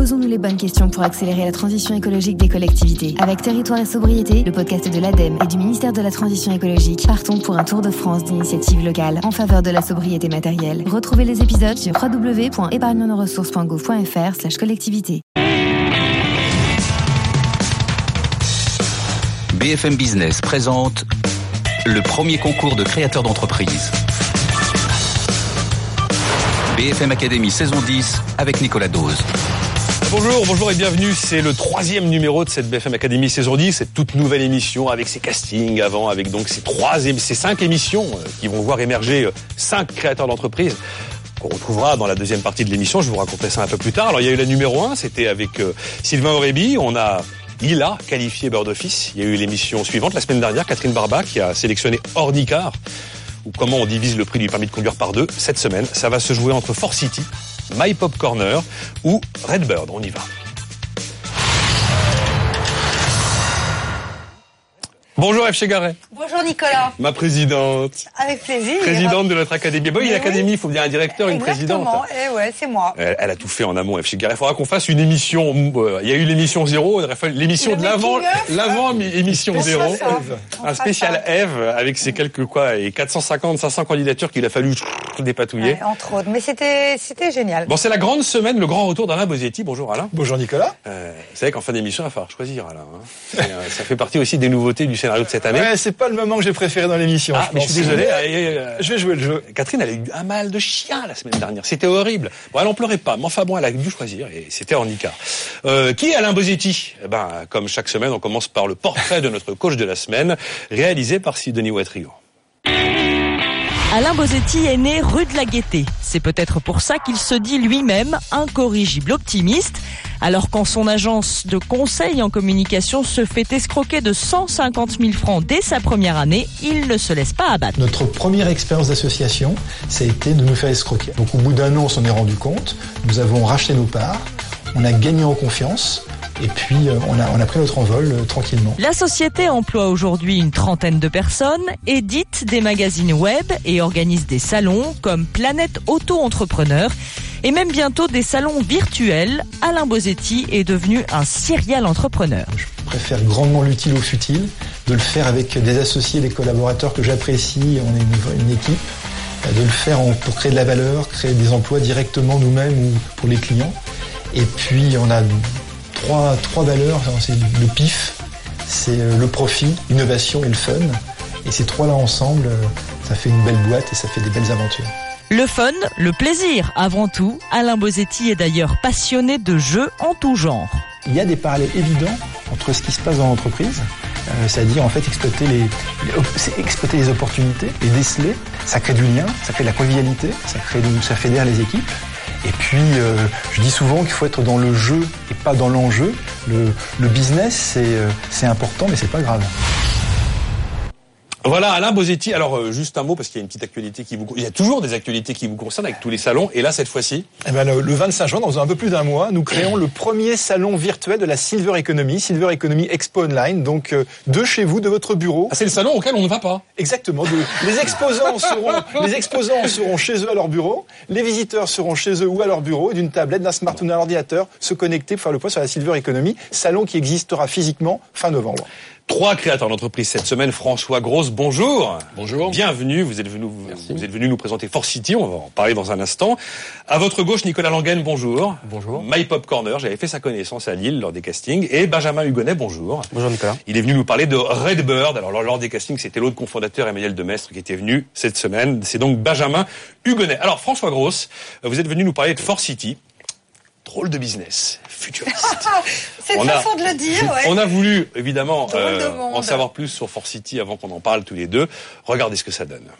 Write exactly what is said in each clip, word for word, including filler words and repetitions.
Posons-nous les bonnes questions pour accélérer la transition écologique des collectivités. Avec Territoire et Sobriété, le podcast de l'ADEME et du ministère de la Transition écologique, partons pour un tour de France d'initiatives locales en faveur de la sobriété matérielle. Retrouvez les épisodes sur w w w point épargne nos ressources point gouv point f r slash collectivité. B F M Business présente le premier concours de créateurs d'entreprise. B F M Academy saison dix avec Nicolas Dose. Bonjour, bonjour et bienvenue. C'est le troisième numéro de cette B F M Academy saison dix, cette toute nouvelle émission avec ses castings avant, avec donc ces trois, ces cinq émissions qui vont voir émerger cinq créateurs d'entreprise qu'on retrouvera dans la deuxième partie de l'émission. Je vous raconterai ça un peu plus tard. Alors il y a eu la numéro un, c'était avec euh, Sylvain Aurébi. On a Il a qualifié Bird Office. Il y a eu l'émission suivante la semaine dernière, Catherine Barba qui a sélectionné Ornicar, ou comment on divise le prix du permis de conduire par deux. Cette semaine, ça va se jouer entre Force City, My Pop Corner ou Redbird. On y va. Bonjour F. Chegaray. Bonjour Nicolas. Ma présidente. Avec plaisir. Présidente de notre académie. Bah oui, Mais l'académie, il oui. faut bien un directeur, une Exactement. présidente. Et ouais, c'est moi. Elle, elle a tout fait en amont, F. Chegaray. Il faudra qu'on fasse une émission. Euh, il y a eu l'émission zéro, l'émission Le de l'avant, making-of. l'avant émission On zéro. fera ça. On Un fera spécial ça. Eve avec ses quelques quoi et quatre cent cinquante, cinq cents candidatures qu'il a fallu dépatouiller. Ouais, entre autres. Mais c'était, c'était génial. Bon, c'est la grande semaine, le grand retour d'Alain Bosetti. Bonjour Alain. Bonjour Nicolas. Euh, vous savez qu'en fin d'émission, il va falloir choisir Alain. Hein. C'est, euh, ça fait partie aussi des nouveautés du scénario de cette année. Ouais, c'est pas le moment que j'ai préféré dans l'émission. Ah, mais je pense. suis désolé. euh, Je vais jouer le jeu. Catherine, elle a eu un mal de chien la semaine dernière. C'était horrible. Bon, elle en pleurait pas. Mais enfin bon, elle a dû choisir et c'était Ornicar. Euh, qui est Alain Bosetti? Eh ben, comme chaque semaine, on commence par le portrait de notre coach de la semaine, réalisé par Sidonie Ouattrio. Alain Bosetti est né rue de la Gaîté. C'est peut-être pour ça qu'il se dit lui-même incorrigible optimiste. Alors quand son agence de conseil en communication se fait escroquer de cent cinquante mille francs dès sa première année, il ne se laisse pas abattre. Notre première expérience d'association, ça a été de nous faire escroquer. Donc au bout d'un an, on s'en est rendu compte. Nous avons racheté nos parts. On a gagné en confiance. Et puis, euh, on, a, on a pris notre envol euh, tranquillement. La société emploie aujourd'hui une trentaine de personnes, édite des magazines web et organise des salons comme Planète Auto-Entrepreneur et même bientôt des salons virtuels. Alain Bosetti est devenu un serial entrepreneur. Je préfère grandement l'utile au futile, de le faire avec des associés, des collaborateurs que j'apprécie. On est une, une équipe. De le faire en, pour créer de la valeur, créer des emplois directement nous-mêmes ou pour les clients. Et puis, on a Trois, trois valeurs, c'est le P I F, c'est le profit, l'innovation et le fun. Et ces trois-là ensemble, ça fait une belle boîte et ça fait des belles aventures. Le fun, le plaisir avant tout. Alain Bosetti est d'ailleurs passionné de jeux en tout genre. Il y a des parallèles évidents entre ce qui se passe dans l'entreprise, euh, c'est-à-dire en fait exploiter les, les, c'est exploiter les opportunités, les déceler. Ça crée du lien, ça crée de la convivialité, ça crée, ça fédère les équipes. Et puis, euh, je dis souvent qu'il faut être dans le jeu et pas dans l'enjeu. Le, le business, c'est, euh, c'est important, mais c'est pas grave. Voilà, Alain Bosetti. Alors, euh, juste un mot, parce qu'il y a une petite actualité qui vous... Il y a toujours des actualités qui vous concernent avec tous les salons. Et là, cette fois-ci... Eh ben, le, le vingt-cinq juin, dans un peu plus d'un mois, nous créons le premier salon virtuel de la Silver Economy, Silver Economy Expo Online, donc euh, de chez vous, de votre bureau. Ah, c'est le salon auquel on ne va pas. Exactement. De, les exposants seront, les exposants seront chez eux à leur bureau, les visiteurs seront chez eux ou à leur bureau, et d'une tablette, d'un smartphone, d'un ordinateur, se connecter pour faire le point sur la Silver Economy, salon qui existera physiquement fin novembre. Trois créateurs d'entreprise cette semaine. François Grosse, bonjour. Bonjour. Bienvenue. Vous êtes venu, vous, vous êtes venu nous présenter Force City. On va en parler dans un instant. À votre gauche, Nicolas Languen, bonjour. Bonjour. My Pop Corner. J'avais fait sa connaissance à Lille lors des castings. Et Benjamin Hugonnet, bonjour. Bonjour Nicolas. Il est venu nous parler de Redbird. Alors, lors des castings, c'était l'autre cofondateur, Emmanuel Demestre, qui était venu cette semaine. C'est donc Benjamin Hugonnet. Alors, François Grosse, vous êtes venu nous parler de Force City. Drôle de business, futuriste. C'est une façon de le dire, ouais. On a voulu, évidemment, Drôle de euh, monde. en savoir plus sur Force City avant qu'on en parle tous les deux. Regardez ce que ça donne.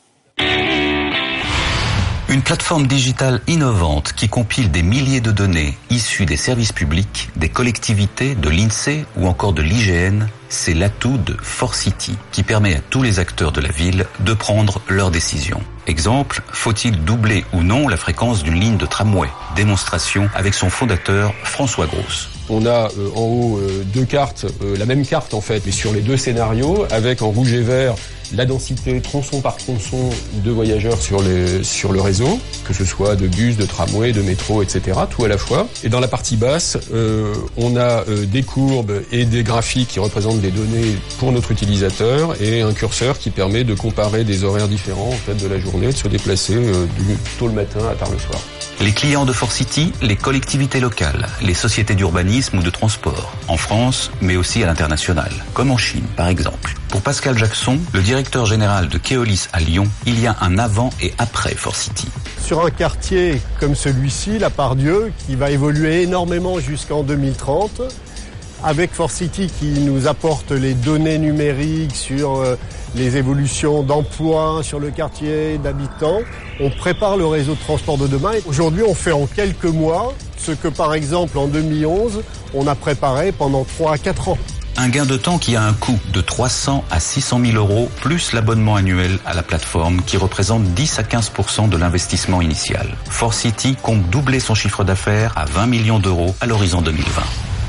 Une plateforme digitale innovante qui compile des milliers de données issues des services publics, des collectivités, de l'INSEE ou encore de l'I G N, c'est l'atout de Force City qui permet à tous les acteurs de la ville de prendre leurs décisions. Exemple, faut-il doubler ou non la fréquence d'une ligne de tramway? Démonstration avec son fondateur François Gross. On a euh, en haut euh, deux cartes, euh, la même carte en fait, mais sur les deux scénarios, avec en rouge et vert la densité tronçon par tronçon de voyageurs sur, les, sur le réseau, que ce soit de bus, de tramway, de métro, et cetera, tout à la fois. Et dans la partie basse, euh, on a euh, des courbes et des graphiques qui représentent des données pour notre utilisateur et un curseur qui permet de comparer des horaires différents en fait, de la journée, de se déplacer euh, du tôt le matin à tard le soir. Les clients de Forcity, les collectivités locales, les sociétés d'urbanisme ou de transport, en France, mais aussi à l'international, comme en Chine par exemple. Pour Pascal Jackson, le directeur général de Keolis à Lyon, il y a un avant et après Forcity. Sur un quartier comme celui-ci, la Pardieu, qui va évoluer énormément jusqu'en deux mille trente, avec Forcity qui nous apporte les données numériques sur les évolutions d'emploi sur le quartier, d'habitants, on prépare le réseau de transport de demain. Aujourd'hui, on fait en quelques mois ce que, par exemple, en deux mille onze, on a préparé pendant trois à quatre ans. Un gain de temps qui a un coût de trois cents à six cent mille euros, plus l'abonnement annuel à la plateforme qui représente dix à quinze pour cent de l'investissement initial. Forcity compte doubler son chiffre d'affaires à vingt millions d'euros à l'horizon deux mille vingt.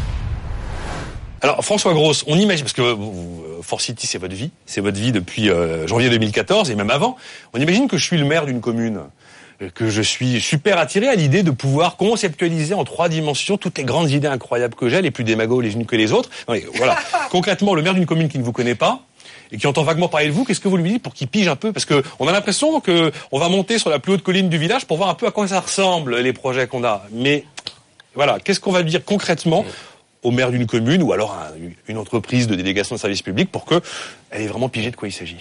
Alors François Gross, on imagine, parce que euh, Forcity c'est votre vie, c'est votre vie depuis euh, janvier deux mille quatorze et même avant, on imagine que je suis le maire d'une commune, que je suis super attiré à l'idée de pouvoir conceptualiser en trois dimensions toutes les grandes idées incroyables que j'ai, les plus démagogues les unes que les autres. Non, mais voilà. Concrètement, le maire d'une commune qui ne vous connaît pas et qui entend vaguement parler de vous, qu'est-ce que vous lui dites pour qu'il pige un peu? Parce que on a l'impression que on va monter sur la plus haute colline du village pour voir un peu à quoi ça ressemble les projets qu'on a. Mais voilà, qu'est-ce qu'on va lui dire concrètement au maire d'une commune ou alors à une entreprise de délégation de service public pour que elle ait vraiment pigé de quoi il s'agit?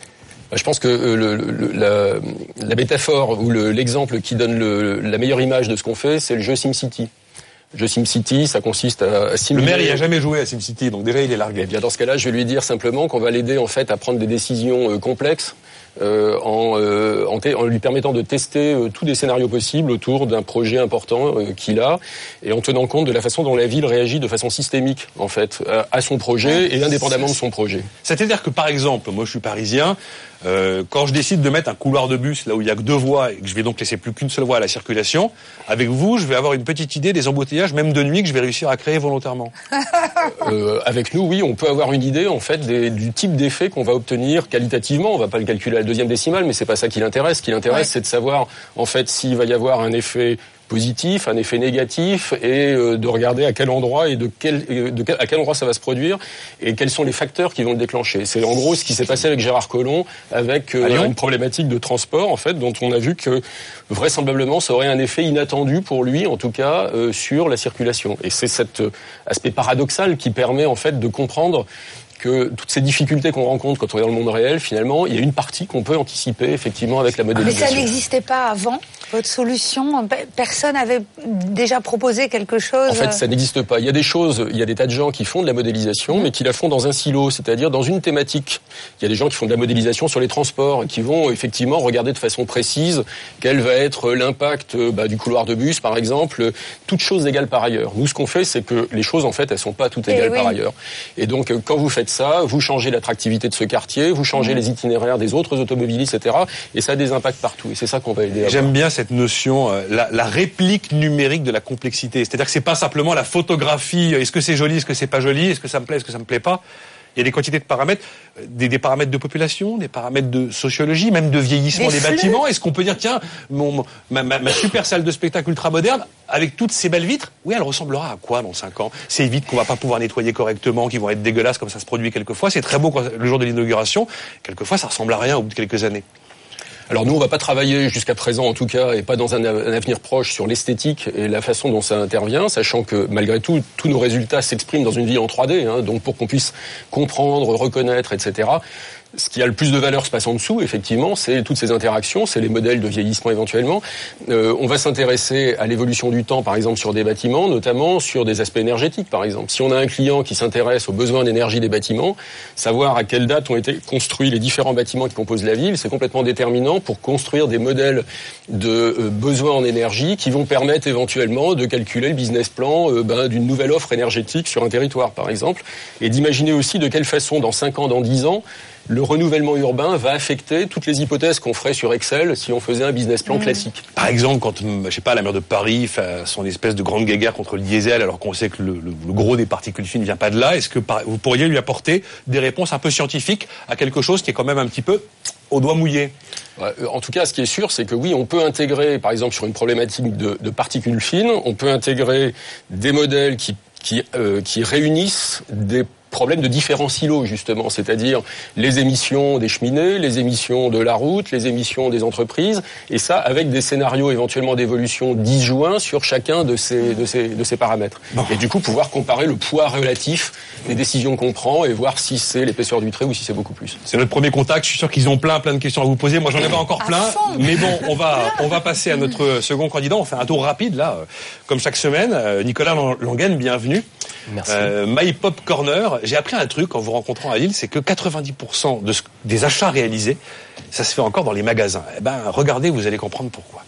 Je pense que le, le, la, la métaphore ou le, l'exemple qui donne le, la meilleure image de ce qu'on fait, c'est le jeu SimCity. Le jeu SimCity, ça consiste à, à simuler... Le maire, il a jamais joué à SimCity, donc déjà il est largué. Eh bien, dans ce cas-là, je vais lui dire simplement qu'on va l'aider en fait à prendre des décisions euh, complexes euh, en, euh, en, te- en lui permettant de tester euh, tous les scénarios possibles autour d'un projet important euh, qu'il a et en tenant compte de la façon dont la ville réagit de façon systémique en fait à, à son projet et indépendamment de son projet. C'est-à-dire que par exemple, moi je suis parisien. Euh, quand je décide de mettre un couloir de bus là où il y a que deux voies et que je vais donc laisser plus qu'une seule voie à la circulation, avec vous, je vais avoir une petite idée des embouteillages, même de nuit, que je vais réussir à créer volontairement. euh, avec nous, oui, on peut avoir une idée en fait des, du type d'effet qu'on va obtenir qualitativement. On va pas le calculer à la deuxième décimale, mais c'est pas ça qui l'intéresse. Ce qui l'intéresse, ouais. c'est de savoir en fait s'il va y avoir un effet positif, un effet négatif, et euh, de regarder à quel endroit et de quel, de quel, à quel endroit ça va se produire et quels sont les facteurs qui vont le déclencher. C'est en gros ce qui s'est passé avec Gérard Collomb, avec euh, une problématique de transport en fait, dont on a vu que vraisemblablement ça aurait un effet inattendu pour lui, en tout cas euh, sur la circulation. Et c'est cet euh, aspect paradoxal qui permet en fait de comprendre que toutes ces difficultés qu'on rencontre quand on est dans le monde réel, finalement, il y a une partie qu'on peut anticiper effectivement avec la modélisation. Mais ça n'existait pas avant, votre solution? Personne n'avait déjà proposé quelque chose? En fait, ça n'existe pas. Il y a des choses, il y a des tas de gens qui font de la modélisation, mmh. mais qui la font dans un silo, c'est-à-dire dans une thématique. Il y a des gens qui font de la modélisation sur les transports, qui vont effectivement regarder de façon précise quel va être l'impact bah, du couloir de bus, par exemple, toutes choses égales par ailleurs. Nous, ce qu'on fait, c'est que les choses, en fait, elles sont pas toutes égales oui. par ailleurs. Et donc, quand vous faites ça, vous changez l'attractivité de ce quartier, vous changez mmh. les itinéraires des autres automobilistes, et cetera. Et ça a des impacts partout. Et c'est ça qu'on va aider à J'aime voir. bien cette notion, euh, la, la réplique numérique de la complexité. C'est-à-dire que c'est pas simplement la photographie. Est-ce que c'est joli, est-ce que c'est pas joli, est-ce que ça me plaît, est-ce que ça me plaît pas. Il y a des quantités de paramètres, des, des paramètres de population, des paramètres de sociologie, même de vieillissement des, des bâtiments. Est-ce qu'on peut dire, tiens, mon, ma, ma, ma super salle de spectacle ultra moderne, avec toutes ces belles vitres, oui, elle ressemblera à quoi dans cinq ans? Ces vitres qu'on va pas pouvoir nettoyer correctement, qui vont être dégueulasses comme ça se produit quelquefois. C'est très beau quand, le jour de l'inauguration. Quelquefois, ça ressemble à rien au bout de quelques années. Alors nous, on va pas travailler jusqu'à présent, en tout cas, et pas dans un, un avenir proche, sur l'esthétique et la façon dont ça intervient, sachant que malgré tout, tous nos résultats s'expriment dans une vie en trois D, hein, donc pour qu'on puisse comprendre, reconnaître, et cetera. Ce qui a le plus de valeur se passe en dessous, effectivement, c'est toutes ces interactions, c'est les modèles de vieillissement éventuellement. Euh, on va s'intéresser à l'évolution du temps, par exemple, sur des bâtiments, notamment sur des aspects énergétiques, par exemple. Si on a un client qui s'intéresse aux besoins d'énergie des bâtiments, savoir à quelle date ont été construits les différents bâtiments qui composent la ville, c'est complètement déterminant pour construire des modèles de euh, besoins en énergie qui vont permettre éventuellement de calculer le business plan euh, ben, d'une nouvelle offre énergétique sur un territoire, par exemple, et d'imaginer aussi de quelle façon, dans cinq ans, dans dix ans, le renouvellement urbain va affecter toutes les hypothèses qu'on ferait sur Excel si on faisait un business plan mmh. classique. Par exemple, quand, je sais pas, la maire de Paris fait son espèce de grande guéguerre contre le diesel, alors qu'on sait que le, le, le gros des particules fines ne vient pas de là, est-ce que par, vous pourriez lui apporter des réponses un peu scientifiques à quelque chose qui est quand même un petit peu au doigt mouillé? En tout cas, ce qui est sûr, c'est que oui, on peut intégrer, par exemple, sur une problématique de, de particules fines, on peut intégrer des modèles qui qui, euh, qui réunissent des problèmes de différents silos, justement, c'est-à-dire les émissions des cheminées, les émissions de la route, les émissions des entreprises, et ça avec des scénarios éventuellement d'évolution disjoints sur chacun de ces, de ces, de ces paramètres. Bon. Et du coup, pouvoir comparer le poids relatif des décisions qu'on prend et voir si c'est l'épaisseur du trait ou si c'est beaucoup plus. C'est notre premier contact, je suis sûr qu'ils ont plein, plein de questions à vous poser. Moi, j'en avais encore plein, mais bon, on va, on va passer à notre second candidat. On fait un tour rapide, là, comme chaque semaine. Nicolas Languen, bienvenue. Merci. Euh, My Pop Corner. J'ai appris un truc en vous rencontrant à Lille, c'est que quatre-vingt-dix pour cent de ce, des achats réalisés, ça se fait encore dans les magasins. Eh ben, regardez, vous allez comprendre pourquoi.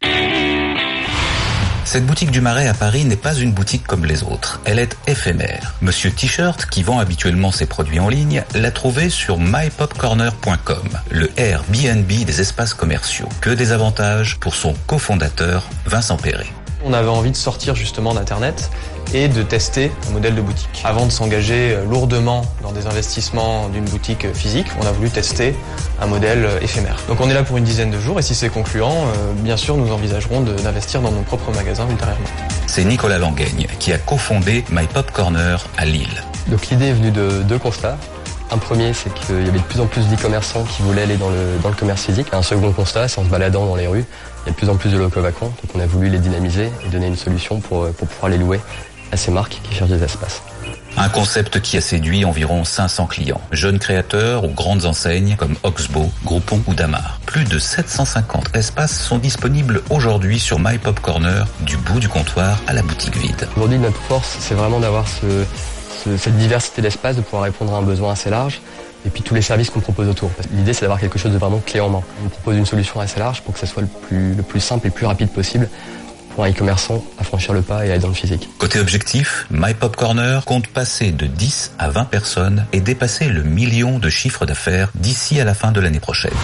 Cette boutique du Marais à Paris n'est pas une boutique comme les autres. Elle est éphémère. Monsieur T-shirt, qui vend habituellement ses produits en ligne, l'a trouvé sur my pop corner point com, le Airbnb des espaces commerciaux. Que des avantages pour son cofondateur, Vincent Perret. On avait envie de sortir justement d'Internet et de tester un modèle de boutique. Avant de s'engager lourdement dans des investissements d'une boutique physique, on a voulu tester un modèle éphémère. Donc on est là pour une dizaine de jours et si c'est concluant, euh, bien sûr nous envisagerons de, d'investir dans mon propre magasin ultérieurement. C'est Nicolas Languen qui a cofondé My Pop Corner à Lille. Donc l'idée est venue de deux constats. Un premier, c'est qu'il y avait de plus en plus d'e-commerçants qui voulaient aller dans le, dans le commerce physique. Un second constat, c'est en se baladant dans les rues, il y a de plus en plus de locaux vacants. Donc on a voulu les dynamiser et donner une solution pour, pour pouvoir les louer à ces marques qui cherchent des espaces. Un concept qui a séduit environ cinq cents clients, jeunes créateurs ou grandes enseignes comme Oxbow, Groupon ou Damar. Plus de sept cent cinquante espaces sont disponibles aujourd'hui sur My Pop Corner, du bout du comptoir à la boutique vide. Aujourd'hui, notre force, c'est vraiment d'avoir ce, ce, cette diversité d'espaces, de pouvoir répondre à un besoin assez large. Et puis tous les services qu'on propose autour. L'idée, c'est d'avoir quelque chose de vraiment clé en main. On propose une solution assez large pour que ça soit le plus, le plus simple et le plus rapide possible pour un e-commerçant à franchir le pas et aller dans le physique. Côté objectif, My Pop Corner compte passer de dix à vingt personnes et dépasser le million de chiffre d'affaires d'ici à la fin de l'année prochaine.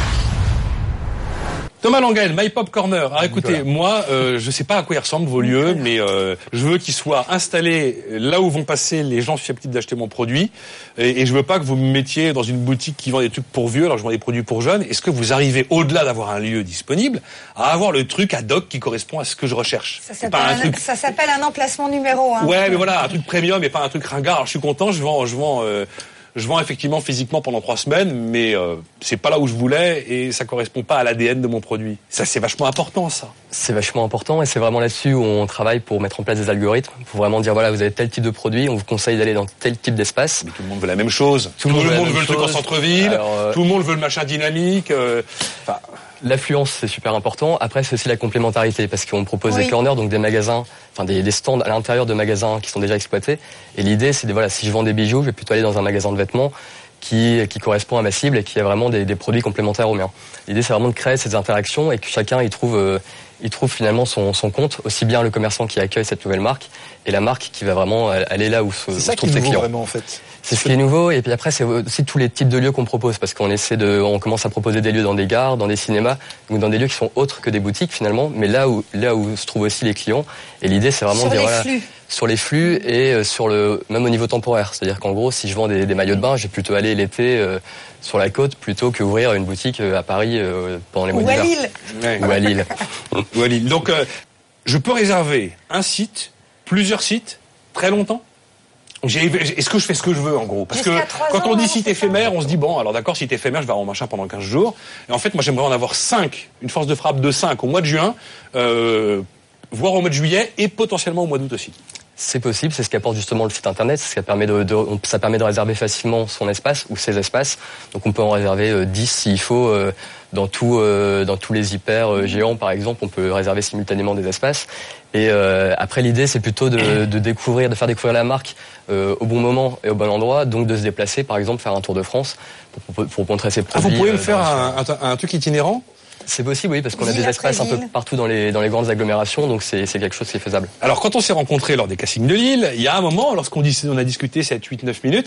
Thomas Languen, My Pop Corner. Alors écoutez, Nicolas. moi, euh, je sais pas à quoi ils ressemblent vos lieux, mais euh, je veux qu'ils soient installés là où vont passer les gens susceptibles d'acheter mon produit. Et, et je veux pas que vous me mettiez dans une boutique qui vend des trucs pour vieux, alors je vends des produits pour jeunes. Est-ce que vous arrivez, au-delà d'avoir un lieu disponible, à avoir le truc ad hoc qui correspond à ce que je recherche? Ça s'appelle un, un, truc... ça s'appelle un emplacement numéro un. Ouais, mais voilà, un truc premium et pas un truc ringard. Alors je suis content, je vends, je vends. Euh, Je vends effectivement physiquement pendant trois semaines, mais euh, c'est pas là où je voulais et ça correspond pas à l'A D N de mon produit. Ça, c'est vachement important, ça. C'est vachement important et c'est vraiment là-dessus où on travaille pour mettre en place des algorithmes, pour vraiment dire voilà, vous avez tel type de produit, on vous conseille d'aller dans tel type d'espace. Mais tout le monde veut la même chose. Tout, tout le monde, monde veut, veut le truc en centre-ville. Alors, euh... Tout le monde veut le machin dynamique. Euh... Enfin... L'affluence, c'est super important. Après, c'est aussi la complémentarité parce qu'on propose oui. des corners, donc des magasins, enfin des, des stands à l'intérieur de magasins qui sont déjà exploités. Et l'idée, c'est de voilà, si je vends des bijoux, je vais plutôt aller dans un magasin de vêtements qui qui correspond à ma cible et qui a vraiment des, des produits complémentaires aux miens. L'idée, c'est vraiment de créer ces interactions et que chacun y trouve euh, il trouve finalement son, son compte, aussi bien le commerçant qui accueille cette nouvelle marque et la marque qui va vraiment aller là où se, c'est ça où se trouvent qui ses est nouveau clients. Vraiment, en fait. C'est ce qui est nouveau et puis après c'est aussi tous les types de lieux qu'on propose parce qu'on essaie de, on commence à proposer des lieux dans des gares, dans des cinémas, donc dans des lieux qui sont autres que des boutiques finalement, mais là où là où se trouvent aussi les clients. Et l'idée c'est vraiment sur de dire les voilà, flux. sur les flux et sur le même au niveau temporaire, c'est-à-dire qu'en gros si je vends des, des maillots de bain, je vais plutôt aller l'été euh, sur la côte plutôt qu'ouvrir une boutique à Paris euh, pendant les mois d'hiver. Ou à Lille. Ouais. Ou à Lille. Ou à Lille. Donc euh, je peux réserver un site, plusieurs sites, très longtemps. J'ai, est-ce que je fais ce que je veux en gros? Parce que quand on dit site éphémère, on se dit bon alors d'accord, site éphémère, je vais avoir mon machin pendant quinze jours. Et en fait moi j'aimerais en avoir cinq, une force de frappe de cinq au mois de juin, euh, voire au mois de juillet et potentiellement au mois d'août aussi. C'est possible, c'est ce qu'apporte justement le site internet, c'est ce qui permet de, de, ça permet de réserver facilement son espace ou ses espaces. Donc on peut en réserver euh, dix s'il faut. Euh, dans tout, euh, dans tous les hyper euh, géants par exemple, on peut réserver simultanément des espaces. Et euh, après l'idée c'est plutôt de, de découvrir, de faire découvrir la marque euh, au bon moment et au bon endroit, donc de se déplacer par exemple, faire un tour de France pour, pour montrer ses produits. Ah, vous pouvez me euh, faire un, un, un truc itinérant? C'est possible, oui, parce qu'on a des espaces un peu partout dans les, dans les grandes agglomérations, donc c'est, c'est quelque chose qui est faisable. Alors, quand on s'est rencontrés lors des castings de Lille, il y a un moment, lorsqu'on dit, on a discuté sept, huit, neuf minutes,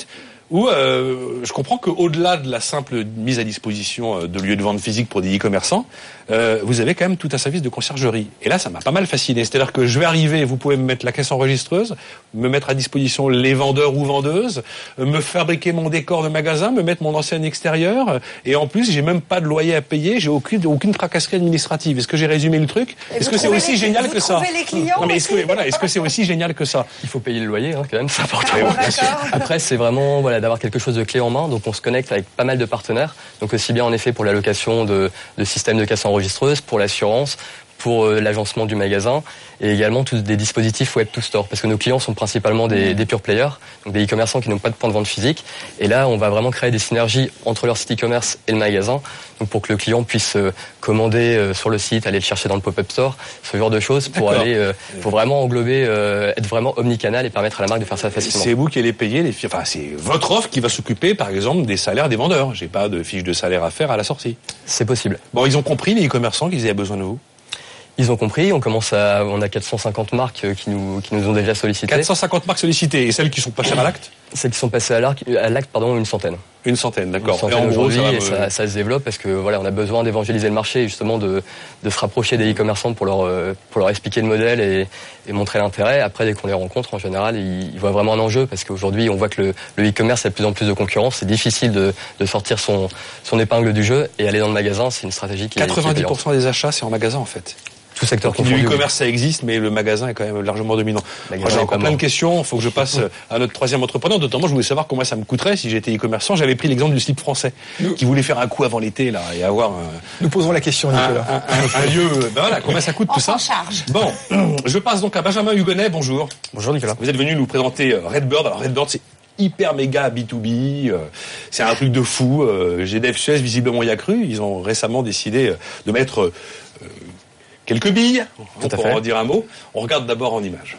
où euh, je comprends qu'au-delà de la simple mise à disposition de lieux de vente physiques pour des e-commerçants, euh, vous avez quand même tout un service de conciergerie. Et là, ça m'a pas mal fasciné. C'est-à-dire que je vais arriver, vous pouvez me mettre la caisse enregistreuse, me mettre à disposition les vendeurs ou vendeuses, me fabriquer mon décor de magasin, me mettre mon enseigne extérieure, et en plus, j'ai même pas de loyer à payer, j'ai aucune, aucune tracasserie administrative. Est-ce que j'ai résumé le truc? Est-ce que c'est aussi les, génial que ça? Les clients non, mais est-ce que, voilà, est-ce que c'est aussi génial que ça? Il faut payer le loyer, hein, quand même, c'est important. Ah, Après, c'est vraiment voilà, d'avoir quelque chose de clé en main. Donc, on se connecte avec pas mal de partenaires. Donc, aussi bien en effet pour la location de, de systèmes de caisse enregistreuse, pour l'assurance, pour euh, l'agencement du magasin, et également tous des dispositifs web to store, parce que nos clients sont principalement des, des pure players, donc des e-commerçants qui n'ont pas de point de vente physique. Et là, on va vraiment créer des synergies entre leur site e-commerce et le magasin, donc pour que le client puisse euh, commander euh, sur le site, aller le chercher dans le pop-up store, ce genre de choses, pour D'accord. aller, euh, pour vraiment englober, euh, être vraiment omnicanal et permettre à la marque de faire ça facilement. C'est vous qui allez payer les, enfin, c'est votre offre qui va s'occuper, par exemple, des salaires des vendeurs. J'ai pas de fiche de salaire à faire à la sortie. C'est possible. Bon, ils ont compris, les e-commerçants, qu'ils avaient besoin de vous? Ils ont compris, on commence à, on a quatre cent cinquante marques qui nous, qui nous ont déjà sollicité. quatre cent cinquante marques sollicitées, et celles qui sont passées à l'acte? Celles qui sont passées à l'acte, à l'acte, pardon, une centaine. Une centaine, d'accord. Une centaine et en gros, aujourd'hui, ça, va et me... ça, ça se développe parce que voilà, on a besoin d'évangéliser le marché et justement de, de se rapprocher des e-commerçants pour leur, pour leur expliquer le modèle et, et montrer l'intérêt. Après, dès qu'on les rencontre, en général, ils, ils voient vraiment un enjeu parce qu'aujourd'hui, on voit que le, le e-commerce a de plus en plus de concurrence. C'est difficile de, de sortir son, son épingle du jeu et aller dans le magasin, c'est une stratégie qui est quatre-vingt-dix pour cent des achats, c'est en magasin, en fait. Tout secteur confondu. Du e-commerce, ça existe, mais le magasin est quand même largement dominant. Moi, j'ai encore plein de questions. Il faut que je passe à notre troisième entrepreneur. Notamment, je voulais savoir combien ça me coûterait si j'étais e-commerçant. J'avais pris l'exemple du slip français, Nous... qui voulait faire un coup avant l'été, là, et avoir un... Nous posons la question, Nicolas. Un, un, un, un lieu, ben voilà, combien ça coûte tout ça? Charge. Bon, je passe donc à Benjamin Hugonnet. Bonjour. Bonjour, Nicolas. Vous êtes venu nous présenter Redbird. Alors, Redbird, c'est hyper méga B deux B, euh, c'est un truc de fou. Euh, G D F Suez, visiblement, y a cru. Ils ont récemment décidé de mettre euh, quelques billes, on pourra en dire un mot. On regarde d'abord en images.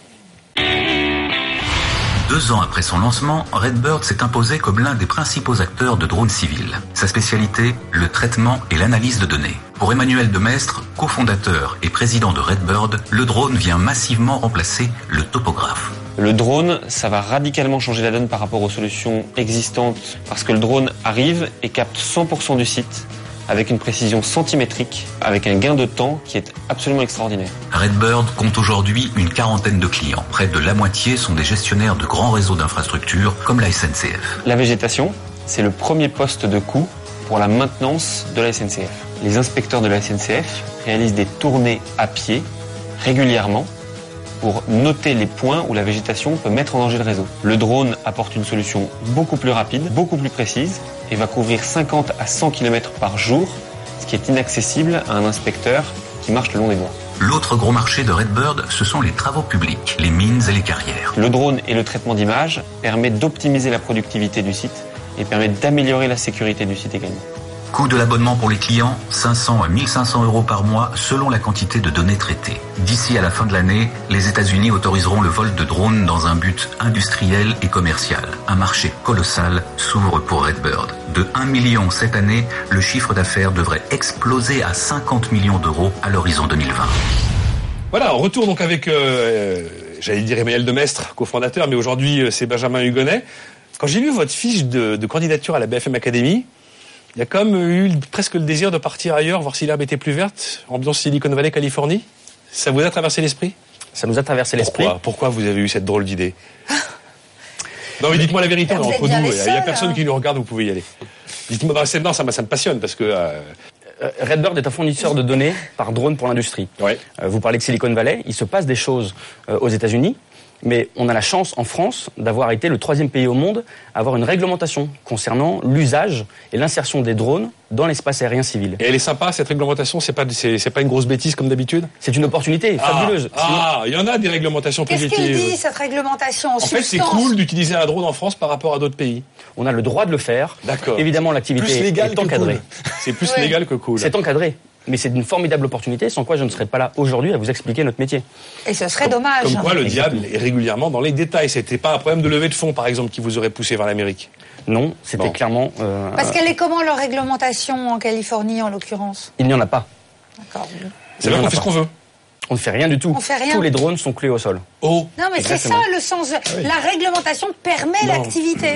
Deux ans après son lancement, Redbird s'est imposé comme l'un des principaux acteurs de drones civils. Sa spécialité, le traitement et l'analyse de données. Pour Emmanuel Demestre, cofondateur et président de Redbird, le drone vient massivement remplacer le topographe. Le drone, ça va radicalement changer la donne par rapport aux solutions existantes, parce que le drone arrive et capte cent pour cent du site, avec une précision centimétrique, avec un gain de temps qui est absolument extraordinaire. Redbird compte aujourd'hui une quarantaine de clients. Près de la moitié sont des gestionnaires de grands réseaux d'infrastructures comme la S N C F. La végétation, c'est le premier poste de coût pour la maintenance de la S N C F. Les inspecteurs de la S N C F réalisent des tournées à pied régulièrement pour noter les points où la végétation peut mettre en danger le réseau. Le drone apporte une solution beaucoup plus rapide, beaucoup plus précise et va couvrir cinquante à cent kilomètres par jour, ce qui est inaccessible à un inspecteur qui marche le long des voies. L'autre gros marché de Redbird, ce sont les travaux publics, les mines et les carrières. Le drone et le traitement d'images permettent d'optimiser la productivité du site et permettent d'améliorer la sécurité du site également. Coût de l'abonnement pour les clients, cinq cents à mille cinq cents euros par mois selon la quantité de données traitées. D'ici à la fin de l'année, les États-Unis autoriseront le vol de drones dans un but industriel et commercial. Un marché colossal s'ouvre pour Redbird. De un million cette année, le chiffre d'affaires devrait exploser à cinquante millions d'euros à l'horizon deux mille vingt. Voilà, on retourne donc avec, euh, j'allais dire Emmanuel Demestre, cofondateur, mais aujourd'hui c'est Benjamin Hugonnet. Quand j'ai lu votre fiche de, de candidature à la B F M Academy, il y a quand même eu presque le désir de partir ailleurs, voir si l'herbe était plus verte, ambiance Silicon Valley, Californie. Ça vous a traversé l'esprit? Ça nous a traversé l'esprit. Pourquoi, Pourquoi vous avez eu cette drôle d'idée? Non mais dites-moi la vérité, entre nous, il n'y a personne hein. qui nous regarde, vous pouvez y aller. Dites-moi, non, non ça, ça me passionne parce que... Euh... Redbird est un fournisseur de données par drone pour l'industrie. Ouais. Vous parlez de Silicon Valley, il se passe des choses aux États-Unis. Mais on a la chance en France d'avoir été le troisième pays au monde à avoir une réglementation concernant l'usage et l'insertion des drones dans l'espace aérien civil. Et elle est sympa cette réglementation, c'est pas c'est, c'est pas une grosse bêtise comme d'habitude? C'est une opportunité ah, fabuleuse. Ah, il y en a des réglementations positives. Qu'est-ce qu'elle dit cette réglementation en, en fait, c'est cool d'utiliser un drone en France par rapport à d'autres pays. On a le droit de le faire. D'accord. Évidemment, l'activité est encadrée. Cool. C'est plus oui. légal que cool. C'est encadré. Mais c'est une formidable opportunité, sans quoi je ne serais pas là aujourd'hui à vous expliquer notre métier. Et ce serait comme, dommage. Comme quoi le Exactement. diable est régulièrement dans les détails. C'était pas un problème de levée de fonds, par exemple, qui vous aurait poussé vers l'Amérique? Non, c'était bon. clairement... Euh, Parce qu'elle est comment, leur réglementation en Californie, en l'occurrence? Il n'y en a pas. D'accord. C'est là qu'on fait ce qu'on veut. On ne fait rien du tout. On fait rien. Tous les drones sont clés au sol. Oh. Non, mais Exactement. c'est ça le sens. Oui. La réglementation permet non. l'activité.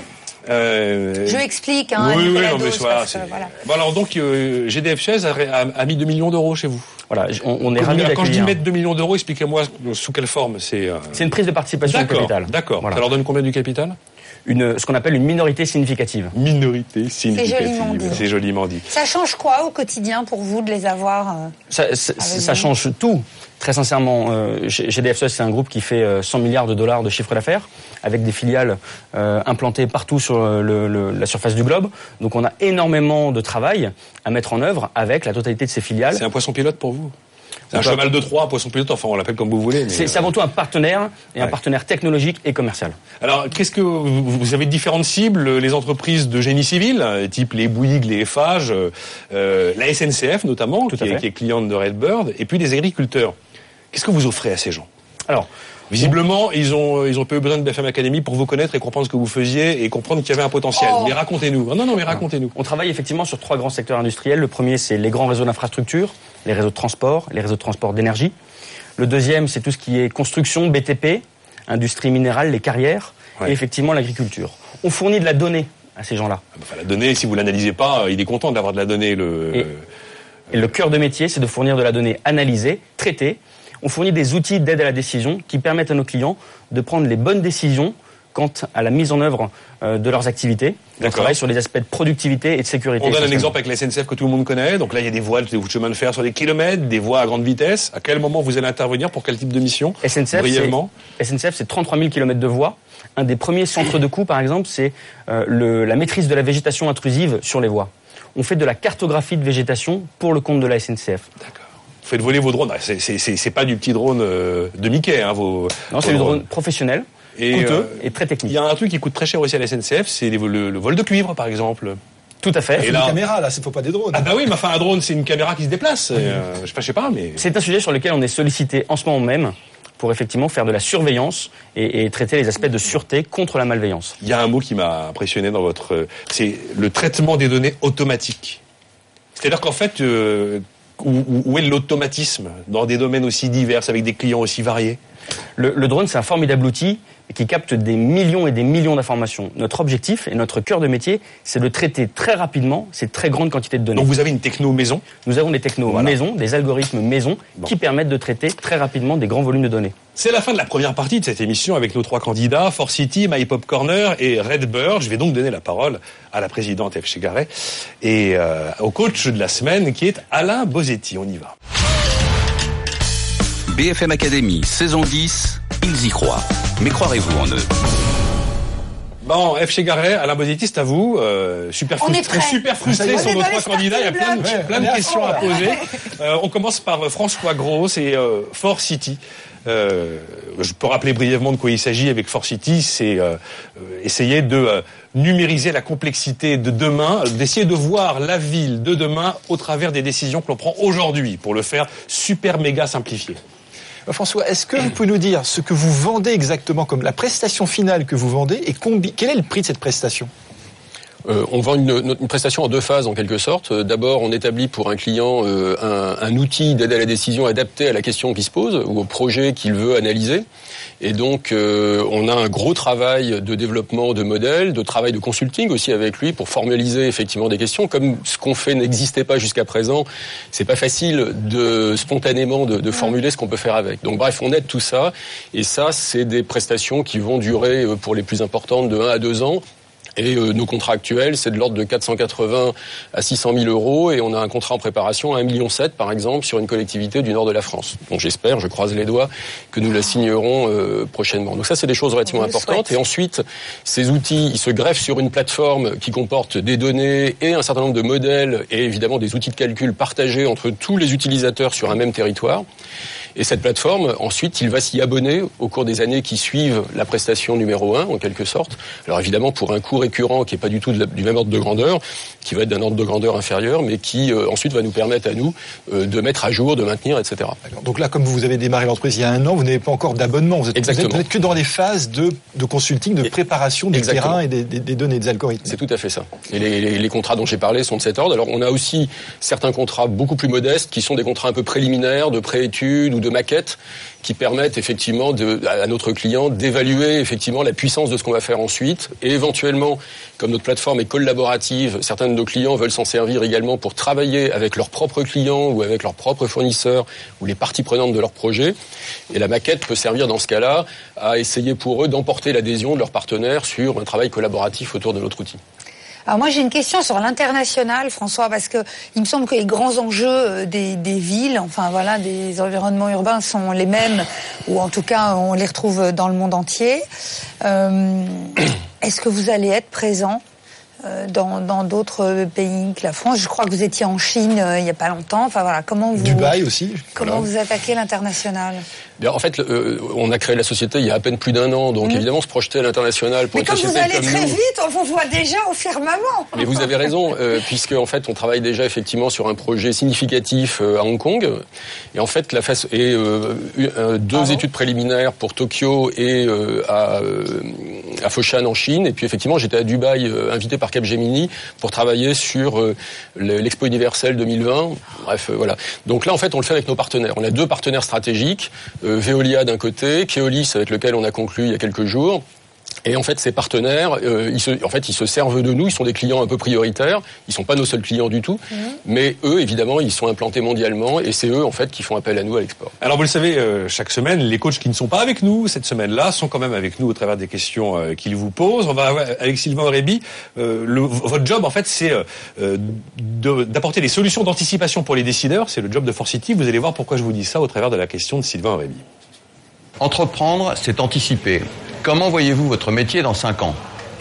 Euh... Je explique, hein. Oui, oui, non, mais voilà, que, voilà. Bon, alors donc, euh, G D F Suez a, a, a mis deux millions d'euros chez vous. Voilà, on, on est ravis d'accueillir. Quand je dis mettre deux millions d'euros, expliquez-moi sous quelle forme c'est. Euh... C'est une prise de participation au capital. D'accord. Voilà. Ça leur donne combien du capital? Une, ce qu'on appelle une minorité significative. Minorité significative. C'est joliment dit. C'est joliment dit. Ça change quoi au quotidien pour vous de les avoir euh, Ça, ça change tout. Très sincèrement, euh, G D F Suez, c'est un groupe qui fait euh, cent milliards de dollars de chiffre d'affaires, avec des filiales euh, implantées partout sur le, le, la surface du globe. Donc on a énormément de travail à mettre en œuvre avec la totalité de ces filiales. C'est un poisson pilote pour vous? C'est un cheval de Troie, un poisson pilote, enfin on l'appelle comme vous voulez. Mais... C'est avant tout un partenaire, et ouais. un partenaire technologique et commercial. Alors, qu'est-ce que vous, vous avez différentes cibles, les entreprises de génie civil, type les Bouygues, les Eiffage, euh, la S N C F notamment, qui est, qui est cliente de Redbird, et puis les agriculteurs. Qu'est-ce que vous offrez à ces gens? Alors, visiblement, ils ont ils ont pas eu besoin de B F M Academy pour vous connaître et comprendre ce que vous faisiez et comprendre qu'il y avait un potentiel. Oh. Mais racontez-nous. Non, non, mais racontez-nous. On travaille effectivement sur trois grands secteurs industriels. Le premier, c'est les grands réseaux d'infrastructures, les réseaux de transport, les réseaux de transport d'énergie. Le deuxième, c'est tout ce qui est construction, B T P, industrie minérale, les carrières, ouais. et effectivement l'agriculture. On fournit de la donnée à ces gens-là. Enfin, la donnée, si vous l'analysez pas, il est content d'avoir de la donnée. Le... Et, et le cœur de métier, c'est de fournir de la donnée analysée, traitée. On fournit des outils d'aide à la décision qui permettent à nos clients de prendre les bonnes décisions quant à la mise en œuvre euh, de leurs activités. On travaille sur les aspects de productivité et de sécurité. On donne un exemple avec la S N C F que tout le monde connaît. Donc là, il y a des voies de chemin de fer sur des kilomètres, des voies à grande vitesse. À quel moment vous allez intervenir pour quel type de mission? S N C F, brièvement. S N C F, c'est trente-trois mille kilomètres de voies. Un des premiers centres de coût, par exemple, c'est euh, le, la maîtrise de la végétation intrusive sur les voies. On fait de la cartographie de végétation pour le compte de la S N C F. D'accord. Vous faites voler vos drones. C'est, c'est, c'est, c'est pas du petit drone euh, de Mickey, hein, vos. Non, c'est du drone professionnel, et, coûteux euh, et très technique. Il y a un truc qui coûte très cher aussi à la S N C F, c'est les, le, le vol de cuivre, par exemple. Tout à fait. C'est une caméra, là, c'est faut pas des drones. Ah bah oui, mais enfin un drone, c'est une caméra qui se déplace. Oui. Euh, je sais pas, je sais pas, mais. C'est un sujet sur lequel on est sollicité en ce moment même pour effectivement faire de la surveillance et, et traiter les aspects de sûreté contre la malveillance. Il y a un mot qui m'a impressionné dans votre, c'est le traitement des données automatique. C'est-à-dire qu'en fait. Euh, Où, où est l'automatisme dans des domaines aussi divers, avec des clients aussi variés? Le, le drone, c'est un formidable outil qui capte des millions et des millions d'informations. Notre objectif et notre cœur de métier, c'est de traiter très rapidement ces très grandes quantités de données. Donc vous avez une techno maison? Nous avons des technos voilà. maison, des algorithmes maison, bon. qui permettent de traiter très rapidement des grands volumes de données. C'est la fin de la première partie de cette émission avec nos trois candidats, ForCity, MyPop Corner et Redbird. Je vais donc donner la parole à la présidente F. Chegaray et euh, au coach de la semaine qui est Alain Bosetti. On y va. B F M Academy, saison dix, ils y croient. Mais croirez-vous en eux? Bon, F. Chegaray, Alain Bosetti, c'est à vous. Euh, super, frustré, super frustré sur nos trois candidats. Il y a plein de, ouais, plein de questions à poser. Euh, on commence par François Gros et euh, ForCity. Euh, je peux rappeler brièvement de quoi il s'agit avec ForCity. C'est euh, essayer de euh, numériser la complexité de demain, d'essayer de voir la ville de demain au travers des décisions que l'on prend aujourd'hui pour le faire super méga simplifié. François, est-ce que vous pouvez nous dire ce que vous vendez exactement comme la prestation finale que vous vendez et combi- quel est le prix de cette prestation ? Euh, on vend une, une prestation en deux phases en quelque sorte. D'abord, on établit pour un client euh, un, un outil d'aide à la décision adapté à la question qui se pose ou au projet qu'il veut analyser. Et donc, euh, on a un gros travail de développement de modèles, de travail de consulting aussi avec lui pour formaliser effectivement des questions. Comme ce qu'on fait n'existait pas jusqu'à présent, c'est pas facile de spontanément de, de formuler ce qu'on peut faire avec. Donc bref, on aide tout ça. Et ça, c'est des prestations qui vont durer pour les plus importantes de un à deux ans. Et euh, nos contrats actuels, c'est de l'ordre de quatre cent quatre-vingts à six cent mille euros. Et on a un contrat en préparation à un virgule sept million, par exemple, sur une collectivité du nord de la France. Donc j'espère, je croise les doigts, que nous la signerons euh, prochainement. Donc ça, c'est des choses relativement importantes. Et ensuite, ces outils, ils se greffent sur une plateforme qui comporte des données et un certain nombre de modèles et évidemment des outils de calcul partagés entre tous les utilisateurs sur un même territoire. Et cette plateforme, ensuite, il va s'y abonner au cours des années qui suivent la prestation numéro un, en quelque sorte. Alors évidemment, pour un coût récurrent qui n'est pas du tout de la, du même ordre de grandeur, qui va être d'un ordre de grandeur inférieur, mais qui euh, ensuite va nous permettre à nous euh, de mettre à jour, de maintenir, et cetera. D'accord. Donc là, comme vous avez démarré l'entreprise il y a un an, vous n'avez pas encore d'abonnement. Vous êtes, vous êtes, vous êtes que dans les phases de, de consulting, de préparation du Exactement. terrain et des, des, des données, des algorithmes. C'est tout à fait ça. Et les, les, les contrats dont j'ai parlé sont de cet ordre. Alors on a aussi certains contrats beaucoup plus modestes, qui sont des contrats un peu préliminaires, de pré-études ou de maquettes, qui permettent effectivement de, à notre client d'évaluer effectivement la puissance de ce qu'on va faire ensuite et éventuellement, comme notre plateforme est collaborative, certains de nos clients veulent s'en servir également pour travailler avec leurs propres clients ou avec leurs propres fournisseurs ou les parties prenantes de leur projet. Et la maquette peut servir dans ce cas-là à essayer pour eux d'emporter l'adhésion de leurs partenaires sur un travail collaboratif autour de notre outil. Alors moi j'ai une question sur l'international, François, parce que il me semble que les grands enjeux des, des villes, enfin voilà, des environnements urbains sont les mêmes, ou en tout cas on les retrouve dans le monde entier. Euh, est-ce que vous allez être présent dans, dans d'autres pays que la France? Je crois que vous étiez en Chine euh, il n'y a pas longtemps. Enfin voilà, comment vous Dubaï aussi. Comment voilà. vous attaquez l'international? Bien, en fait, euh, on a créé la société il y a à peine plus d'un an, donc mmh. évidemment se projeter à l'international pour Mais une société comme nous. Mais comme vous allez très vite, on vous voit déjà au firmament. Mais vous avez raison, euh, puisque en fait, on travaille déjà effectivement sur un projet significatif euh, à Hong Kong, et en fait, la face et euh, euh, deux Pardon. études préliminaires pour Tokyo et euh, à, euh, à Foshan en Chine, et puis effectivement, j'étais à Dubaï, euh, invité par Capgemini pour travailler sur euh, l'Expo universelle deux mille vingt. Bref, euh, voilà. Donc là, en fait, on le fait avec nos partenaires. On a deux partenaires stratégiques. Euh, Veolia d'un côté, Keolis avec lequel on a conclu il y a quelques jours. Et en fait, ces partenaires, euh, ils se, en fait, ils se servent de nous. Ils sont des clients un peu prioritaires. Ils sont pas nos seuls clients du tout. Mmh. Mais eux, évidemment, ils sont implantés mondialement. Et c'est eux, en fait, qui font appel à nous à l'export. Alors, vous le savez, euh, chaque semaine, les coachs qui ne sont pas avec nous cette semaine-là sont quand même avec nous au travers des questions euh, qu'ils vous posent. On va avec Sylvain Aurébi. Euh, le, votre job, en fait, c'est euh, de, d'apporter des solutions d'anticipation pour les décideurs. C'est le job de Forcity. Vous allez voir pourquoi je vous dis ça au travers de la question de Sylvain Aurébi. Entreprendre, c'est anticiper. Comment voyez-vous votre métier dans cinq ans ?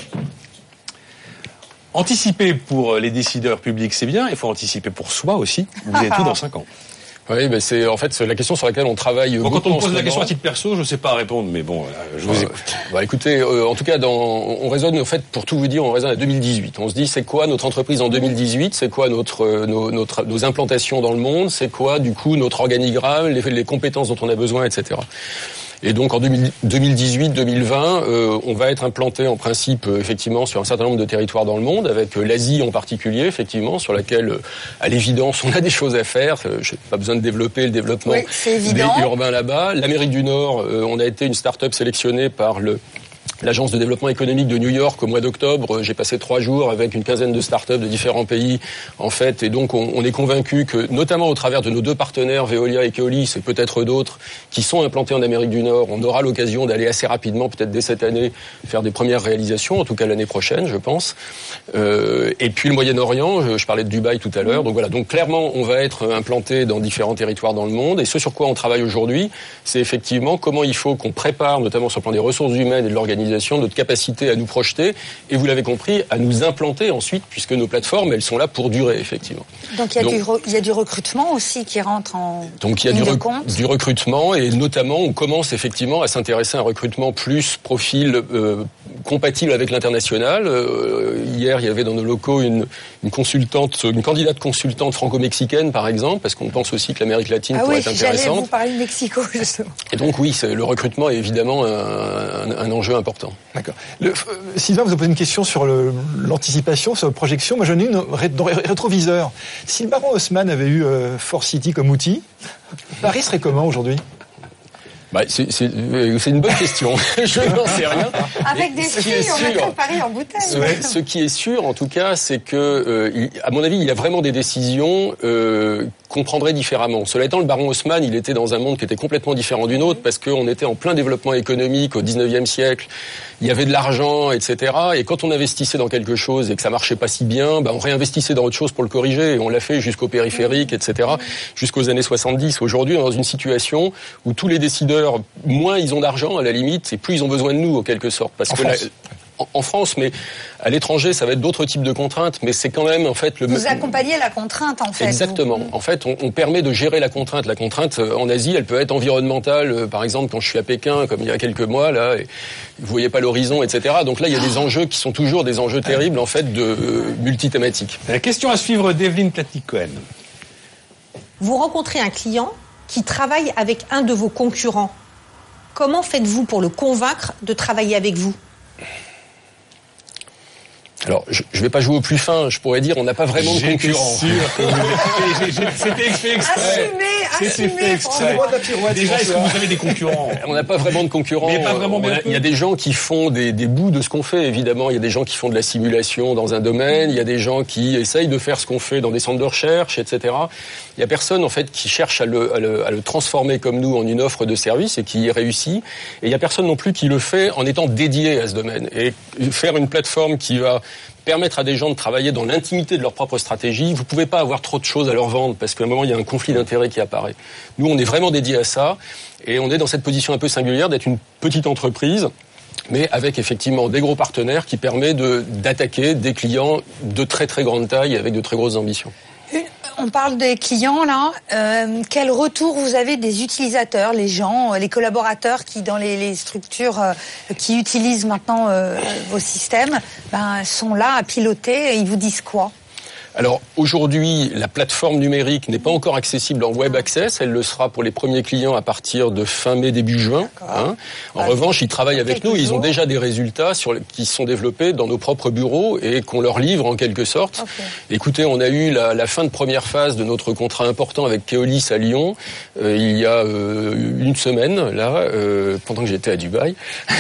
Anticiper pour les décideurs publics, c'est bien. Il faut anticiper pour soi aussi. Vous êtes où dans cinq ans ? Oui, ben c'est en fait c'est la question sur laquelle on travaille. Bon, beaucoup quand on me pose en ce la question moment. à titre perso, je sais pas répondre, mais bon, je vous écoute. Bah écoutez, euh, en tout cas, dans, on raisonne en fait pour tout vous dire, on raisonne à deux mille dix-huit. On se dit c'est quoi notre entreprise en deux mille dix-huit, c'est quoi notre euh, nos, notre nos implantations dans le monde, c'est quoi du coup notre organigramme, les, les compétences dont on a besoin, et cetera. Et donc en deux mille dix-huit deux mille vingt, euh, on va être implanté en principe euh, effectivement sur un certain nombre de territoires dans le monde, avec euh, l'Asie en particulier, effectivement, sur laquelle, euh, à l'évidence, on a des choses à faire. Euh, je n'ai pas besoin de développer le développement oui, des urbains là-bas. L'Amérique du Nord, euh, on a été une start-up sélectionnée par le l'Agence de développement économique de New York au mois d'octobre. J'ai passé trois jours avec une quinzaine de start-up de différents pays, en fait, et donc on, on est convaincu que, notamment au travers de nos deux partenaires, Veolia et Keolis, et peut-être d'autres, qui sont implantés en Amérique du Nord, on aura l'occasion d'aller assez rapidement, peut-être dès cette année, faire des premières réalisations, en tout cas l'année prochaine, je pense. Euh, et puis le Moyen-Orient, je, je parlais de Dubaï tout à l'heure, donc voilà. Donc clairement, on va être implanté dans différents territoires dans le monde, et ce sur quoi on travaille aujourd'hui, c'est effectivement comment il faut qu'on prépare, notamment sur le plan des ressources humaines et de l'organisation, notre capacité à nous projeter et, vous l'avez compris, à nous implanter ensuite, puisque nos plateformes, elles sont là pour durer, effectivement. Donc il y a, donc, du, re, il y a du recrutement aussi qui rentre en Donc il y a du, rec- du recrutement et notamment on commence effectivement à s'intéresser à un recrutement plus profil euh, compatible avec l'international. Euh, hier, il y avait dans nos locaux une, une consultante, une candidate consultante franco-mexicaine, par exemple, parce qu'on pense aussi que l'Amérique latine ah pourrait oui, être intéressante. J'allais vous parler de Mexico, justement. Et donc oui, c'est, le recrutement est évidemment un, un, un enjeu important. D'accord. Le, euh, Sylvain vous a posé une question sur le, l'anticipation, sur la projection. Moi, j'en ai une ré, dans le rétroviseur. Si le baron Haussmann avait eu euh, Forcity comme outil, Paris serait comment aujourd'hui ? Bah, c'est, c'est, c'est une bonne question. Je n'en sais rien. Avec Et des ce qui filles, est on sûr, mettrait Paris en bouteille. Ouais, ce qui est sûr, en tout cas, c'est que, euh, il, à mon avis, il y a vraiment des décisions euh, qu'on prendrait différemment. Cela étant, le baron Haussmann, il était dans un monde qui était complètement différent du nôtre, parce qu'on était en plein développement économique au dix-neuvième siècle. Il y avait de l'argent, et cetera. Et quand on investissait dans quelque chose et que ça marchait pas si bien, bah, on réinvestissait dans autre chose pour le corriger. Et on l'a fait jusqu'au périphérique, et cetera. Jusqu'aux années soixante-dix. Aujourd'hui, on est dans une situation où tous les décideurs, moins ils ont d'argent, à la limite, et plus ils ont besoin de nous, en quelque sorte. Parce en que France. La, en, en France, mais à l'étranger, ça va être d'autres types de contraintes, mais c'est quand même, en fait, le... Vous accompagnez la contrainte, en fait. Exactement. Vous. En fait, on, on permet de gérer la contrainte. La contrainte, euh, en Asie, elle peut être environnementale. Euh, par exemple, quand je suis à Pékin, comme il y a quelques mois, là, et vous voyez pas l'horizon, et cetera. Donc là, il y a des enjeux qui sont toujours des enjeux terribles, en fait, de euh, multithématiques. La question à suivre d'Evelyne Platnik-Cohen. Vous rencontrez un client qui travaille avec un de vos concurrents. Comment faites-vous pour le convaincre de travailler avec vous ? Alors, je ne vais pas jouer au plus fin. Je pourrais dire, on n'a pas vraiment de concurrents. Sûr que vous... C'était fait exprès. Assumez, C'était fait exprès. Déjà, est-ce que vous avez des concurrents? On n'a pas vraiment de concurrents. Mais pas vraiment bien. Il y a des gens qui font des, des bouts de ce qu'on fait, évidemment. Il y a des gens qui font de la simulation dans un domaine. Il y a des gens qui essayent de faire ce qu'on fait dans des centres de recherche, et cetera. Il y a personne, en fait, qui cherche à le, à le, à le transformer comme nous en une offre de service et qui y réussit. Et il y a personne non plus qui le fait en étant dédié à ce domaine. Et faire une plateforme qui va permettre à des gens de travailler dans l'intimité de leur propre stratégie, vous pouvez pas avoir trop de choses à leur vendre parce qu'à un moment, il y a un conflit d'intérêts qui apparaît. Nous, on est vraiment dédié à ça et on est dans cette position un peu singulière d'être une petite entreprise, mais avec effectivement des gros partenaires qui permettent de, d'attaquer des clients de très très grande taille avec de très grosses ambitions. On parle des clients là. Euh, quel retour vous avez des utilisateurs, les gens, les collaborateurs qui dans les, les structures euh, qui utilisent maintenant euh, vos systèmes, ben, sont là à piloter et ils vous disent quoi ? Alors aujourd'hui, la plateforme numérique n'est pas encore accessible en web access. Elle le sera pour les premiers clients à partir de fin mai, début juin. Hein. En bah, revanche, ils travaillent avec nous. Ils ont déjà des résultats sur, qui sont développés dans nos propres bureaux et qu'on leur livre en quelque sorte. Okay. Écoutez, on a eu la, la fin de première phase de notre contrat important avec Keolis à Lyon euh, il y a euh, une semaine, là, euh, pendant que j'étais à Dubaï.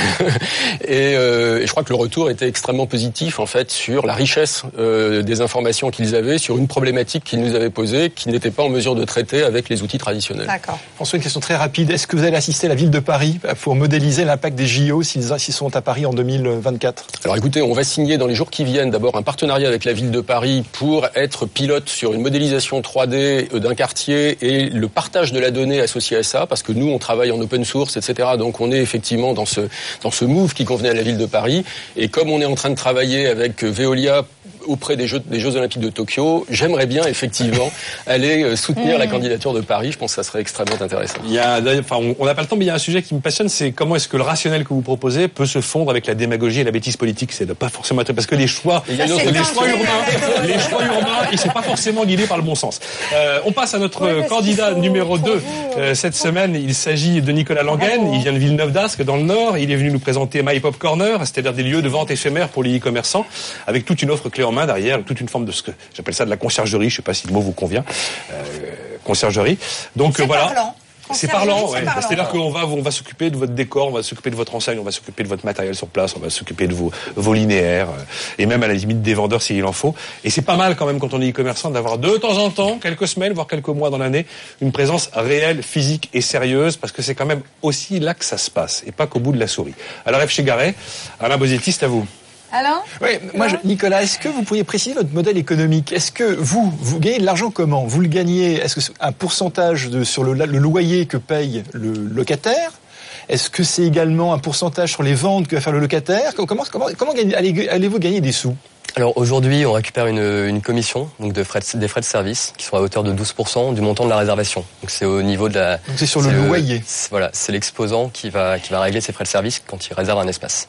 et, euh, et je crois que le retour était extrêmement positif en fait sur la richesse euh, des informations qu'ils avaient sur une problématique qu'ils nous avaient posée, qu'ils n'étaient pas en mesure de traiter avec les outils traditionnels. D'accord. François, une question très rapide. Est-ce que vous allez assister à la ville de Paris pour modéliser l'impact des J O s'ils, s'ils sont à Paris en deux mille vingt-quatre ? Alors écoutez, on va signer dans les jours qui viennent d'abord un partenariat avec la ville de Paris pour être pilote sur une modélisation trois D d'un quartier et le partage de la donnée associée à ça, parce que nous, on travaille en open source, et cetera. Donc on est effectivement dans ce, dans ce move qui convenait à la ville de Paris. Et comme on est en train de travailler avec Veolia auprès des Jeux, des Jeux Olympiques de Tokyo, j'aimerais bien effectivement aller soutenir mmh. la candidature de Paris. Je pense que ça serait extrêmement intéressant. Il y a, enfin, on n'a pas le temps, mais il y a un sujet qui me passionne, c'est comment est-ce que le rationnel que vous proposez peut se fondre avec la démagogie et la bêtise politique. C'est de pas forcément être, parce que les choix, les, les choix urbains, les choix urbains, ils sont pas forcément guidés par le bon sens. Euh, on passe à notre ouais, candidat faut, numéro deux euh, cette semaine. Il s'agit de Nicolas Languen. Il vient de Villeneuve-d'Ascq dans le Nord. Il est venu nous présenter My Pop Corner, c'est-à-dire des lieux de vente éphémères pour les e-commerçants, avec toute une offre clé en main derrière, toute une forme de ce que j'appelle ça de la conciergerie. Je sais pas si le mot vous convient. Euh, conciergerie. Donc c'est euh, voilà. Parlant. C'est parlant, ouais. C'est C'est-à-dire qu'on va, on va s'occuper de votre décor, on va s'occuper de votre enseigne, on va s'occuper de votre matériel sur place, on va s'occuper de vos, vos linéaires, et même à la limite des vendeurs s'il en faut. Et c'est pas mal quand même quand on est e-commerçant d'avoir de temps en temps, quelques semaines, voire quelques mois dans l'année, une présence réelle, physique et sérieuse, parce que c'est quand même aussi là que ça se passe, et pas qu'au bout de la souris. Alors F chez Garret, Alain Bosetti, c'est à vous. Alors oui, moi, je, Nicolas, est-ce que vous pourriez préciser votre modèle économique ? Est-ce que vous, vous gagnez de l'argent comment ? Vous le gagnez, est-ce que c'est un pourcentage de, sur le, le loyer que paye le locataire ? Est-ce que c'est également un pourcentage sur les ventes que va faire le locataire ? Comment, comment, comment allez, allez-vous gagner des sous ? Alors aujourd'hui, on récupère une, une commission donc de frais de, des frais de service qui sont à hauteur de douze pour cent du montant de la réservation. Donc c'est au niveau de la. Donc c'est sur c'est le loyer. C'est, voilà, c'est l'exposant qui va qui va régler ses frais de service quand il réserve un espace.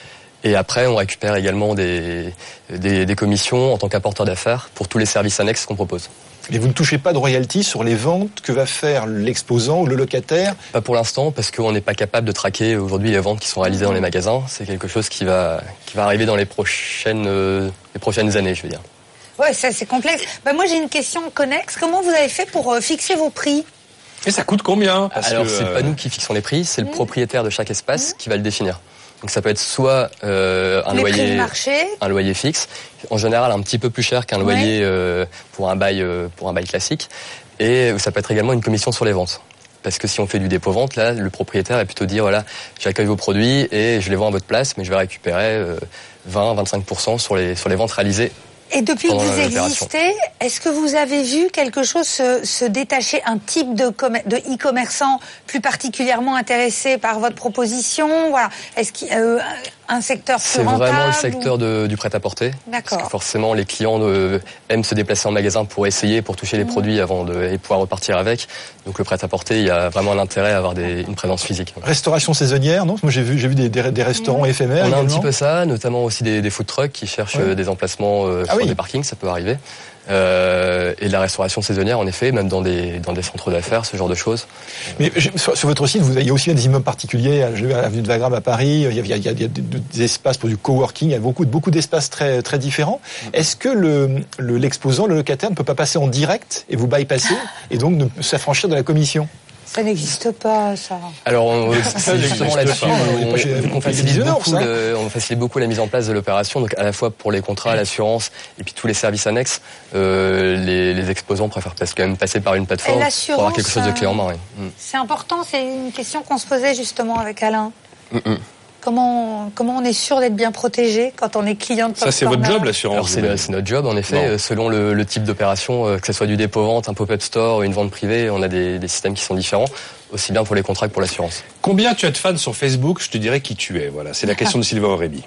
Et après, on récupère également des, des, des commissions en tant qu'apporteur d'affaires pour tous les services annexes qu'on propose. Et vous ne touchez pas de royalties sur les ventes que va faire l'exposant ou le locataire ? Pas pour l'instant, parce qu'on n'est pas capable de traquer aujourd'hui les ventes qui sont réalisées dans les magasins. C'est quelque chose qui va, qui va arriver dans les prochaines, euh, les prochaines années, je veux dire. Ouais, ça c'est complexe. Bah, moi j'ai une question connexe. Comment vous avez fait pour euh, fixer vos prix ? Et ça coûte combien ? Parce Alors que, c'est euh... pas nous qui fixons les prix, c'est mmh. le propriétaire de chaque espace mmh. qui va le définir. Donc ça peut être soit euh, un les loyer, un loyer fixe, en général un petit peu plus cher qu'un loyer ouais. euh, pour un bail euh, pour un bail classique, et ça peut être également une commission sur les ventes. Parce que si on fait du dépôt-vente, là, le propriétaire va plutôt dire voilà, j'accueille vos produits et je les vends à votre place, mais je vais récupérer euh, vingt à vingt-cinq pour cent sur les sur les ventes réalisées. Et depuis que vous existez, est-ce que vous avez vu quelque chose se, se détacher, un type de, com- de e-commerçant plus particulièrement intéressé par votre proposition ? Voilà. Est-ce qu'il y a euh, un secteur plus C'est rentable ? C'est vraiment le secteur ou... de, du prêt-à-porter. D'accord. Parce que forcément, les clients euh, aiment se déplacer en magasin pour essayer, pour toucher les mmh. produits avant de et pouvoir repartir avec. Donc le prêt-à-porter, il y a vraiment un intérêt à avoir des, une présence physique. Restauration saisonnière, non ? Moi j'ai vu, j'ai vu des, des, des restaurants mmh. éphémères. On a également. Un petit peu ça, notamment aussi des, des food trucks qui cherchent ouais. des emplacements euh, ah sur oui. des parkings, ça peut arriver. euh, et de la restauration saisonnière, en effet, même dans des dans des centres d'affaires, ce genre de choses. Mais je, sur, sur votre site, vous avez, il y a aussi des immeubles particuliers, à l'avenue de Wagram à Paris. Il y a, il y a, il y a des, des espaces pour du coworking. Il y a beaucoup beaucoup d'espaces très très différents. Est-ce que le, le l'exposant, le locataire, ne peut pas passer en direct et vous bypasser et donc ne s'affranchir de la commission? Ça n'existe pas, ça. Alors, on, c'est justement là-dessus, on, on, on, facilite beaucoup le, on facilite beaucoup la mise en place de l'opération, donc à la fois pour les contrats, l'assurance et puis tous les services annexes. Euh, les, les exposants préfèrent quand même passer par une plateforme pour avoir quelque chose de clé en main. Oui. C'est important, c'est une question qu'on se posait justement avec Alain. Mm-mm. Comment, comment on est sûr d'être bien protégé quand on est client de Pop Ça, c'est Corner. votre job, l'assurance. Alors, c'est, c'est notre job, en effet. Non. Selon le, le type d'opération, que ce soit du dépôt-vente, un pop-up store, une vente privée, on a des, des systèmes qui sont différents, aussi bien pour les contrats que pour l'assurance. Combien tu as de fans sur Facebook? Je te dirais qui tu es. Voilà, c'est la question de Sylvain Aurébi.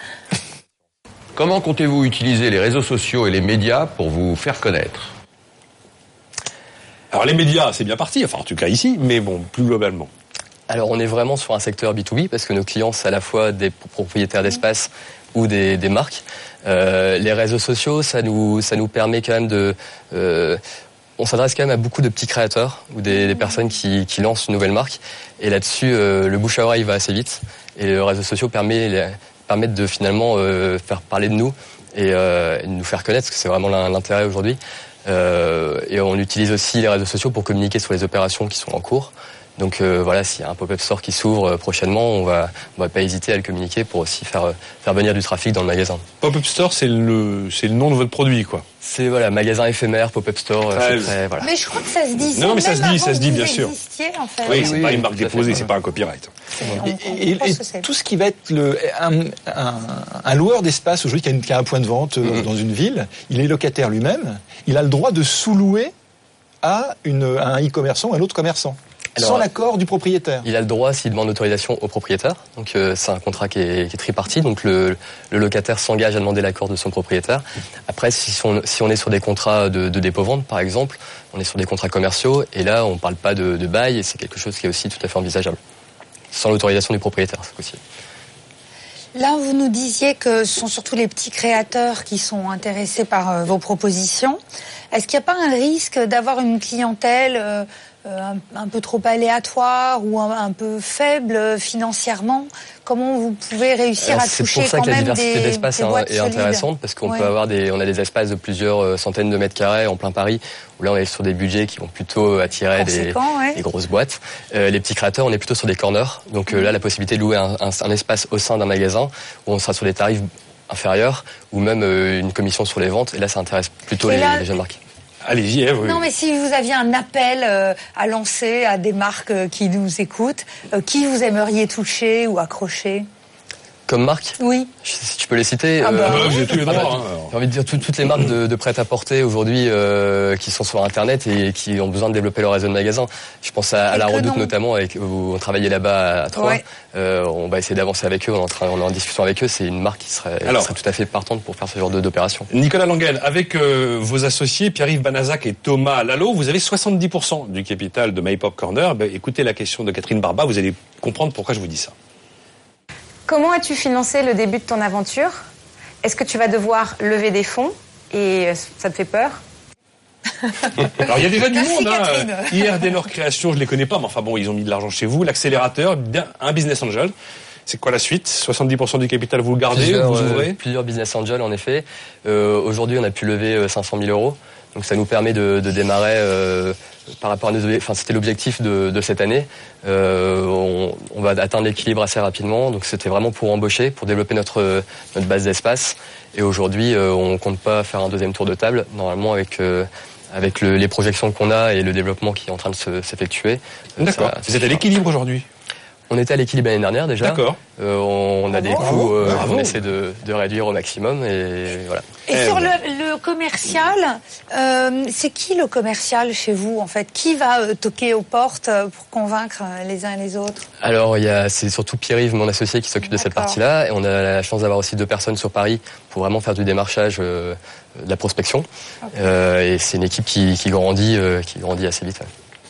Comment comptez-vous utiliser les réseaux sociaux et les médias pour vous faire connaître? Alors, les médias, c'est bien parti, enfin, en tout cas ici, mais bon, plus globalement. Alors, on est vraiment sur un secteur B deux B parce que nos clients, c'est à la fois des propriétaires d'espace ou des, des marques. Euh, les réseaux sociaux, ça nous, ça nous permet quand même de... Euh, on s'adresse quand même à beaucoup de petits créateurs ou des, des personnes qui, qui lancent une nouvelle marque. Et là-dessus, euh, le bouche à oreille va assez vite. Et les réseaux sociaux permet, permettent de finalement euh, faire parler de nous et, euh, et de nous faire connaître, parce que c'est vraiment l'intérêt aujourd'hui. Euh, et on utilise aussi les réseaux sociaux pour communiquer sur les opérations qui sont en cours. Donc euh, voilà, s'il y a un pop-up store qui s'ouvre euh, prochainement, on va, on va pas hésiter à le communiquer pour aussi faire, euh, faire venir du trafic dans le magasin. Pop-up store, c'est le, c'est le nom de votre produit, quoi. C'est voilà, magasin éphémère, pop-up store. Euh, très, voilà. Mais je crois que ça se dit. Non, mais ça se dit, ça se dit, bien sûr. En fait. Oui, c'est oui, pas oui, une marque déposée, c'est pas un copyright. Et, et, et, et tout ce qui va être le, un, un, un loueur d'espace aujourd'hui qui a, une, qui a un point de vente mm-hmm. dans une ville, il est locataire lui-même, il a le droit de sous-louer à, une, à un e-commerçant ou à un autre commerçant. Alors, sans l'accord du propriétaire. Il a le droit s'il demande l'autorisation au propriétaire. Donc euh, c'est un contrat qui est, qui est tripartite. Donc le, le locataire s'engage à demander l'accord de son propriétaire. Après, si on, si on est sur des contrats de, de dépôt-vente, par exemple, on est sur des contrats commerciaux. Et là, on ne parle pas de, de bail. Et c'est quelque chose qui est aussi tout à fait envisageable. Sans l'autorisation du propriétaire, c'est possible. Là, vous nous disiez que ce sont surtout les petits créateurs qui sont intéressés par euh, vos propositions. Est-ce qu'il n'y a pas un risque d'avoir une clientèle euh, un, un peu trop aléatoire ou un, un peu faible financièrement? Comment vous pouvez réussir Alors, à toucher quand même des C'est pour ça que la diversité d'espaces est, est intéressante, parce qu'on ouais. peut avoir des, on a des espaces de plusieurs centaines de mètres carrés en plein Paris, où là on est sur des budgets qui vont plutôt attirer des, ouais. des grosses boîtes. Euh, les petits créateurs, on est plutôt sur des corners, donc euh, là la possibilité de louer un, un, un espace au sein d'un magasin, où on sera sur des tarifs inférieurs, ou même euh, une commission sur les ventes, et là ça intéresse plutôt les, là, les jeunes marques. Allez-y, Ève. Oui. Non, mais si vous aviez un appel euh, à lancer à des marques euh, qui nous écoutent, euh, qui vous aimeriez toucher ou accrocher? Comme marque? Oui. Si tu peux les citer. Ah bah, euh, vous avez tous les droits. J'ai Hein, envie de dire tout, toutes les marques de, de prêt-à-porter aujourd'hui euh, qui sont sur Internet et qui ont besoin de développer leur réseau de magasins. Je pense à, à La Redoute notamment, avec, où on travaillait là-bas à Troyes. Ouais. Euh, on va essayer d'avancer avec eux, on est en, train, on est en discussion avec eux. C'est une marque qui serait, Alors, qui serait tout à fait partante pour faire ce genre de, d'opération. Nicolas Languen, avec euh, vos associés Pierre-Yves Banazac et Thomas Lalo, vous avez soixante-dix pour cent du capital de My Pop Corner. Ben, écoutez la question de Catherine Barba, vous allez comprendre pourquoi je vous dis ça. Comment as-tu financé le début de ton aventure? Est-ce que tu vas devoir lever des fonds et ça te fait peur? Alors il y a déjà du Merci monde. Catherine. Hein. I R Denor Création, je les connais pas, mais enfin bon, ils ont mis de l'argent chez vous. L'accélérateur, un business angel. C'est quoi la suite? soixante-dix pour cent du capital, vous le gardez, plusieurs, vous ouvrez? euh, Plusieurs business angels, en effet. Euh, aujourd'hui, on a pu lever cinq cent mille euros. Donc ça nous permet de, de démarrer euh, par rapport à nos objectifs. Enfin, c'était l'objectif de, de cette année. Euh, on, on va atteindre l'équilibre assez rapidement. Donc c'était vraiment pour embaucher, pour développer notre notre base d'espace. Et aujourd'hui, euh, on compte pas faire un deuxième tour de table. Normalement, avec euh, avec le, les projections qu'on a et le développement qui est en train de se, s'effectuer. D'accord. Ça, vous êtes à l'équilibre aujourd'hui? On était à l'équilibre l'année dernière déjà. D'accord. Euh, on a des coûts euh, qu'on essaie de, de réduire au maximum et voilà. Et eh sur le, le commercial, euh, c'est qui le commercial chez vous en fait? Qui va euh, toquer aux portes pour convaincre les uns et les autres? Alors il y a, c'est surtout Pierre-Yves, mon associé, qui s'occupe D'accord. de cette partie-là. Et on a la chance d'avoir aussi deux personnes sur Paris pour vraiment faire du démarchage, euh, de la prospection. Okay. Euh, et c'est une équipe qui, qui grandit, euh, qui grandit assez vite. Ouais.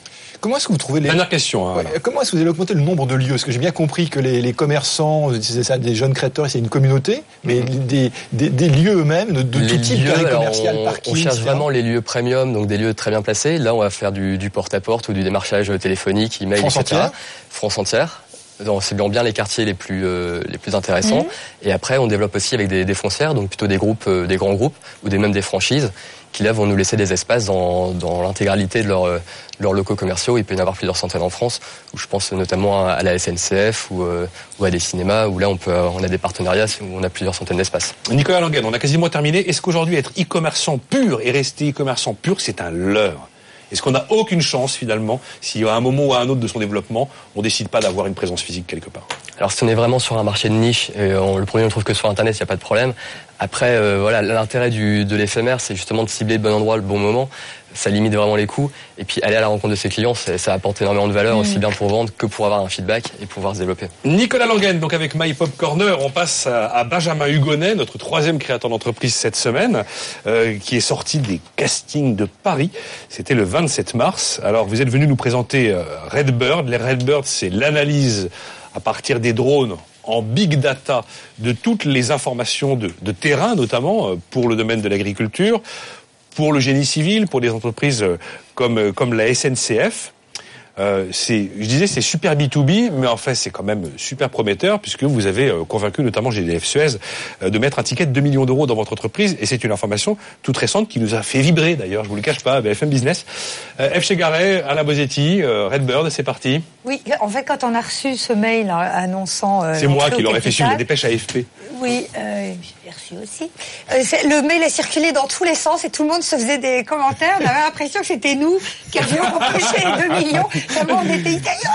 Comment est-ce que vous trouvez les... Dernière question. Hein, ouais, voilà. Comment est-ce que vous allez augmenter le nombre de lieux? Parce que j'ai bien compris que les, les commerçants, c'est ça, des jeunes créateurs, c'est une communauté, mais mm-hmm. des, des, des lieux eux-mêmes de, de tout type, carré commercial, parking. On cherche et cetera. Vraiment les lieux premium, donc des lieux très bien placés. Là, on va faire du, du porte-à-porte ou du démarchage téléphonique, email, France et cetera. Entière. France entière. Donc, c'est bien les quartiers les plus euh, les plus intéressants. Mmh. Et après, on développe aussi avec des, des foncières, donc plutôt des groupes, euh, des grands groupes ou des même des franchises, qui là vont nous laisser des espaces dans, dans l'intégralité de leurs leurs locaux commerciaux. Il peut y en avoir plusieurs centaines en France, où je pense notamment à la S N C F ou, euh, ou à des cinémas, où là on peut on a des partenariats où on a plusieurs centaines d'espaces. Nicolas Langen, on a quasiment terminé. Est-ce qu'aujourd'hui être e-commerçant pur et rester e-commerçant pur, c'est un leurre? Est-ce qu'on n'a aucune chance, finalement, si à un moment ou à un autre de son développement, on décide pas d'avoir une présence physique quelque part? Alors, si on est vraiment sur un marché de niche, et on, le premier, on trouve que sur Internet, il n'y a pas de problème. Après, euh, voilà, l'intérêt du, de l'éphémère, c'est justement de cibler le bon endroit, le bon moment. Ça limite vraiment les coûts. Et puis, aller à la rencontre de ses clients, ça apporte énormément de valeur, mmh. aussi bien pour vendre que pour avoir un feedback et pouvoir se développer. Nicolas Langen, donc avec My Pop Corner, on passe à, à Benjamin Hugonnet, notre troisième créateur d'entreprise cette semaine, euh, qui est sorti des castings de Paris. C'était le vingt-sept mars. Alors, vous êtes venu nous présenter euh, Redbird. Les Redbird, c'est l'analyse à partir des drones en big data de toutes les informations de, de terrain, notamment euh, pour le domaine de l'agriculture, pour le génie civil, pour des entreprises euh, comme, euh, comme la S N C F. Euh, c'est, je disais, c'est super B deux B, mais en fait, c'est quand même super prometteur puisque vous avez euh, convaincu notamment G D F Suez euh, de mettre un ticket de deux millions d'euros dans votre entreprise. Et c'est une information toute récente qui nous a fait vibrer, d'ailleurs, je vous le cache pas, B F M Business. Euh, F. Chegaray, Alain Bosetti, euh, Redbird, c'est parti. Oui, en fait, quand on a reçu ce mail hein, annonçant... Euh, c'est moi qui l'aurais fait suivre, la dépêche A F P. Oui, euh, j'ai reçu aussi. Euh, le mail a circulé dans tous les sens et tout le monde se faisait des commentaires. On avait l'impression que c'était nous qui avions empêché les deux millions. Vraiment, on était italiens,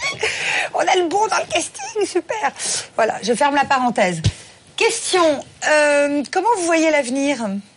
on a le bon dans le casting, super. Voilà, je ferme la parenthèse. Question, euh, comment vous voyez l'avenir?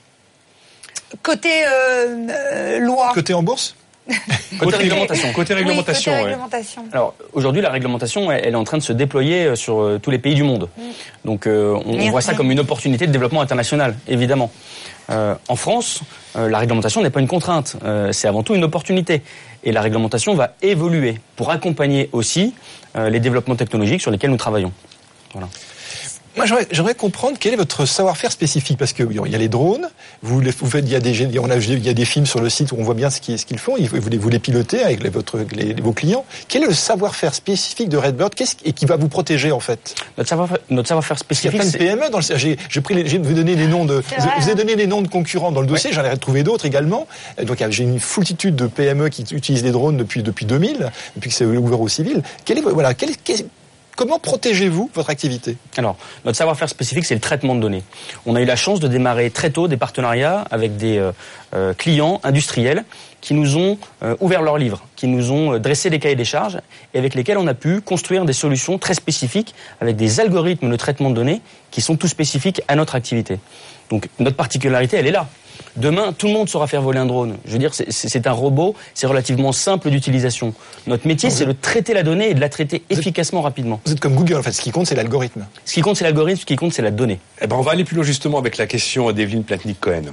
Côté euh, euh, loi. Côté en bourse? Côté réglementation. Côté réglementation, oui, ouais. côté réglementation. Alors aujourd'hui, la réglementation, elle est en train de se déployer sur euh, tous les pays du monde. Mm. Donc euh, on, on voit ça comme une opportunité de développement international, évidemment. Euh, en France, euh, la réglementation n'est pas une contrainte, euh, c'est avant tout une opportunité. Et la réglementation va évoluer pour accompagner aussi euh, les développements technologiques sur lesquels nous travaillons. Voilà. Moi, j'aimerais, j'aimerais comprendre quel est votre savoir-faire spécifique, parce que il y a les drones, vous, vous faites, il y a des, on a, il y a des films sur le site où on voit bien ce qu'ils, ce qu'ils font, vous les, vous les pilotez avec les, votre, les, vos clients. Quel est le savoir-faire spécifique de Redbird, qu'est-ce et qui va vous protéger en fait? Notre savoir-faire, notre savoir-faire spécifique. Il y a plein de P M E dans le, j'ai, j'ai pris, les, j'ai vous donné les noms de, vous, vous avez donné les noms de concurrents dans le dossier, ouais. J'en ai retrouvé d'autres également. Donc j'ai une foultitude de P M E qui utilisent les drones depuis depuis deux mille, depuis que c'est ouvert au civil. Quel est, voilà, quel est, quel, Comment protégez-vous votre activité? Alors, notre savoir-faire spécifique, c'est le traitement de données. On a eu la chance de démarrer très tôt des partenariats avec des euh, euh, clients industriels qui nous ont euh, ouvert leurs livres, qui nous ont euh, dressé des cahiers des charges et avec lesquels on a pu construire des solutions très spécifiques avec des algorithmes de traitement de données qui sont tout spécifiques à notre activité. Donc, notre particularité, elle est là. Demain, tout le monde saura faire voler un drone. Je veux dire, c'est, c'est un robot, c'est relativement simple d'utilisation. Notre métier, c'est de traiter la donnée et de la traiter vous efficacement, êtes, rapidement. Vous êtes comme Google, en fait. Ce qui compte, c'est l'algorithme. Ce qui compte, c'est l'algorithme. Ce qui compte, c'est la donnée. Eh ben, on va aller plus loin, justement, avec la question d'Evelyne Platnik-Cohen.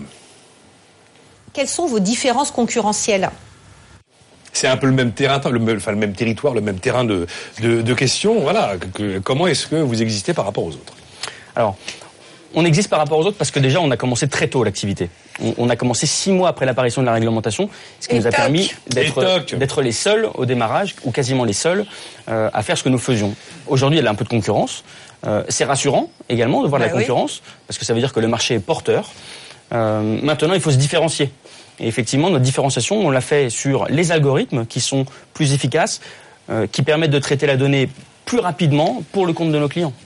Quelles sont vos différences concurrentielles? C'est un peu le même terrain, le même, enfin, le même territoire, le même terrain de, de, de questions. Voilà. Que, comment est-ce que vous existez par rapport aux autres? Alors, on existe par rapport aux autres parce que déjà, on a commencé très tôt l'activité. On, on a commencé six mois après l'apparition de la réglementation, ce qui Et nous a toc. permis d'être, d'être les seuls au démarrage, ou quasiment les seuls, euh, à faire ce que nous faisions. Aujourd'hui, il y a un peu de concurrence. Euh, c'est rassurant également de voir bah la oui. concurrence, parce que ça veut dire que le marché est porteur. Euh, maintenant, il faut se différencier. Et effectivement, notre différenciation, on l'a fait sur les algorithmes qui sont plus efficaces, euh, qui permettent de traiter la donnée plus rapidement pour le compte de nos clients.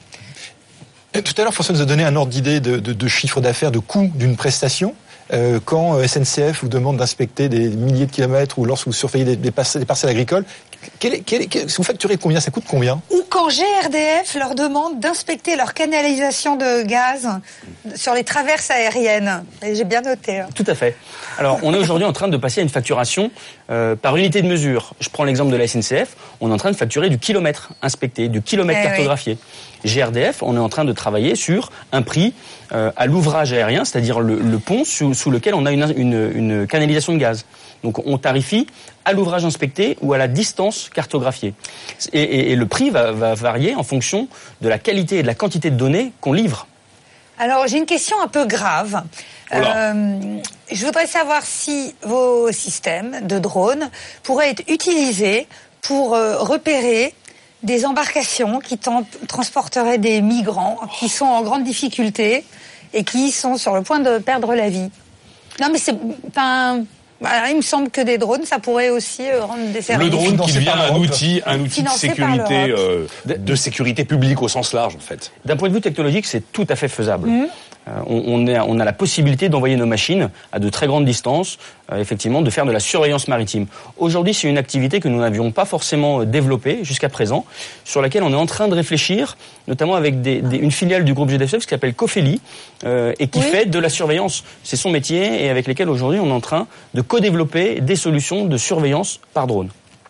Tout à l'heure, François nous a donné un ordre d'idée de, de, de chiffre d'affaires, de coût d'une prestation. Euh, quand S N C F vous demande d'inspecter des milliers de kilomètres ou lorsque vous surveillez des, des, des parcelles agricoles, quel est, quel est, quel, vous facturez combien? Ça coûte combien? Ou quand G R D F leur demande d'inspecter leur canalisation de gaz sur les traverses aériennes. Et j'ai bien noté. Hein. Tout à fait. Alors, on est aujourd'hui en train de passer à une facturation euh, par unité de mesure. Je prends l'exemple de la S N C F. On est en train de facturer du kilomètre inspecté, du kilomètre eh cartographié. Oui. G R D F, on est en train de travailler sur un prix euh, à l'ouvrage aérien, c'est-à-dire le, le pont sous, sous lequel on a une, une, une canalisation de gaz. Donc on tarifie à l'ouvrage inspecté ou à la distance cartographiée. Et, et, et le prix va, va varier en fonction de la qualité et de la quantité de données qu'on livre. Alors j'ai une question un peu grave. Euh, je voudrais savoir si vos systèmes de drones pourraient être utilisés pour euh, repérer des embarcations qui transporteraient des migrants qui sont en grande difficulté et qui sont sur le point de perdre la vie. Non mais c'est... Enfin, voilà, il me semble que des drones, ça pourrait aussi euh, rendre des services. Le drone qui devient un outil, un outil de sécurité, euh, de sécurité publique au sens large, en fait. D'un point de vue technologique, c'est tout à fait faisable. Mmh. Euh, on, on, est, on a la possibilité d'envoyer nos machines à de très grandes distances, euh, effectivement, de faire de la surveillance maritime. Aujourd'hui, c'est une activité que nous n'avions pas forcément développée jusqu'à présent, sur laquelle on est en train de réfléchir, notamment avec des, des, une filiale du groupe G D F C qui s'appelle Cofeli, euh, et qui oui. fait de la surveillance. C'est son métier, et avec lesquels aujourd'hui on est en train de co-développer des solutions de surveillance par drone.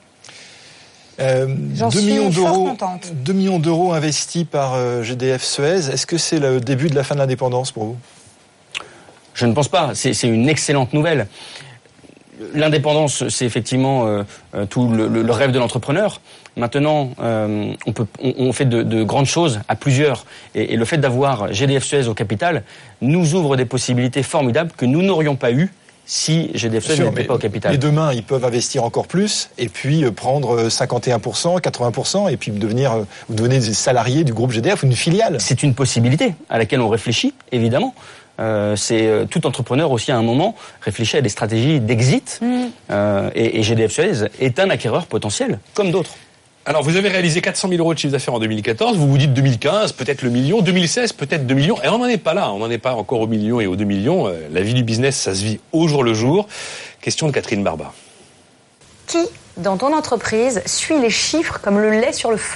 Euh, deux millions d'euros, deux millions d'euros investis par euh, G D F Suez. Est-ce que c'est le début de la fin de l'indépendance pour vous ? Je ne pense pas. C'est, c'est une excellente nouvelle. L'indépendance, c'est effectivement euh, tout le, le, le rêve de l'entrepreneur. Maintenant, euh, on, peut, on, on fait de, de grandes choses à plusieurs. Et, et le fait d'avoir G D F Suez au capital nous ouvre des possibilités formidables que nous n'aurions pas eues si G D F Suez n'était pas au capital. Mais demain, ils peuvent investir encore plus et puis prendre cinquante et un pour cent, quatre-vingts pour cent et puis devenir, vous devenez des salariés du groupe G D F ou une filiale. C'est une possibilité à laquelle on réfléchit, évidemment. Euh, c'est euh, tout entrepreneur aussi à un moment réfléchit à des stratégies d'exit mmh. euh, et, et G D F Suez est un acquéreur potentiel, comme d'autres. Alors, vous avez réalisé quatre cent mille euros de chiffre d'affaires en deux mille quatorze. Vous vous dites deux mille quinze, peut-être le million. deux mille seize, peut-être deux millions. Et on n'en est pas là. On n'en est pas encore au million et aux deux millions. La vie du business, ça se vit au jour le jour. Question de Catherine Barba. Qui, dans ton entreprise, suit les chiffres comme le lait sur le feu ?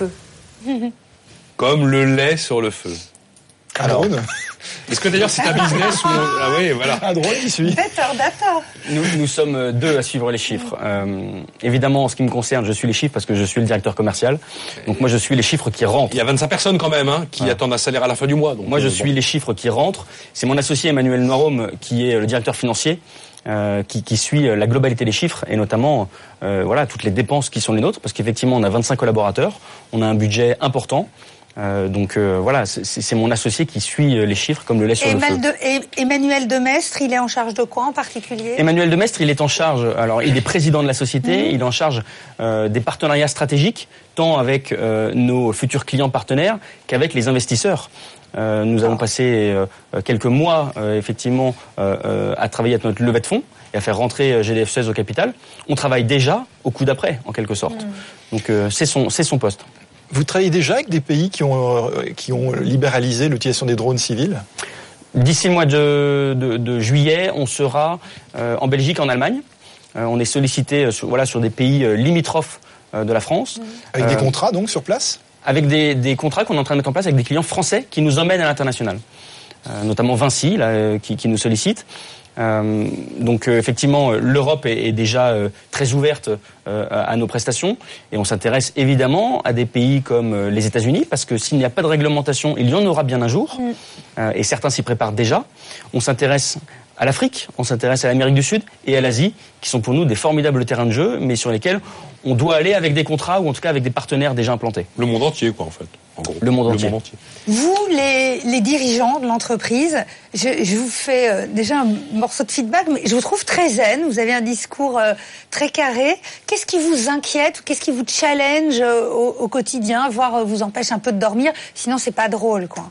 Comme le lait sur le feu. Un drone. Est-ce que d'ailleurs c'est un business où on... Ah oui, voilà. Un drone qui suit. Better data. Nous, nous sommes deux à suivre les chiffres. Euh, évidemment, en ce qui me concerne, je suis les chiffres parce que je suis le directeur commercial. Donc moi, je suis les chiffres qui rentrent. Il y a vingt-cinq personnes quand même hein, qui ouais. attendent un salaire à la fin du mois. Donc moi, je euh, suis bon. les chiffres qui rentrent. C'est mon associé Emmanuel Noiraume qui est le directeur financier. Euh, qui, qui suit la globalité des chiffres et notamment euh, voilà toutes les dépenses qui sont les nôtres parce qu'effectivement on a vingt-cinq collaborateurs, on a un budget important. Euh, donc euh, voilà, c'est, c'est mon associé qui suit les chiffres comme le lait sur Emmanuel le feu. De, et Emmanuel Demestre, il est en charge de quoi en particulier ? Emmanuel Demestre, il est en charge, alors il est président de la société, mmh. il est en charge euh, des partenariats stratégiques, tant avec euh, nos futurs clients partenaires qu'avec les investisseurs. Euh, nous avons passé euh, quelques mois euh, effectivement euh, euh, à travailler à notre levée de fonds et à faire rentrer G D F Suez au capital. On travaille déjà au coup d'après, en quelque sorte. Mmh. Donc euh, c'est son, c'est son poste. Vous travaillez déjà avec des pays qui ont, qui ont libéralisé l'utilisation des drones civils ? D'ici le mois de, de, de juillet, on sera euh, en Belgique, en Allemagne. Euh, on est sollicité sur, voilà, sur des pays euh, limitrophes euh, de la France. Avec euh, des contrats donc sur place ? Avec des, des contrats qu'on est en train de mettre en place avec des clients français qui nous emmènent à l'international. Euh, notamment Vinci, là, euh, qui, qui nous sollicite. Euh, donc euh, effectivement, euh, l'Europe est, est déjà euh, très ouverte euh, à, à nos prestations et on s'intéresse évidemment à des pays comme euh, les États-Unis parce que s'il n'y a pas de réglementation, il y en aura bien un jour mm. euh, et certains s'y préparent déjà. On s'intéresse à l'Afrique, on s'intéresse à l'Amérique du Sud et à l'Asie qui sont pour nous des formidables terrains de jeu mais sur lesquels on doit aller avec des contrats ou en tout cas avec des partenaires déjà implantés. Le monde entier quoi en fait. En gros. Le monde entier. Le monde entier. Vous, les, les dirigeants de l'entreprise, je, je vous fais euh, déjà un morceau de feedback, mais je vous trouve très zen, vous avez un discours euh, très carré. Qu'est-ce qui vous inquiète, qu'est-ce qui vous challenge euh, au, au quotidien, voire euh, vous empêche un peu de dormir, sinon c'est pas drôle, quoi.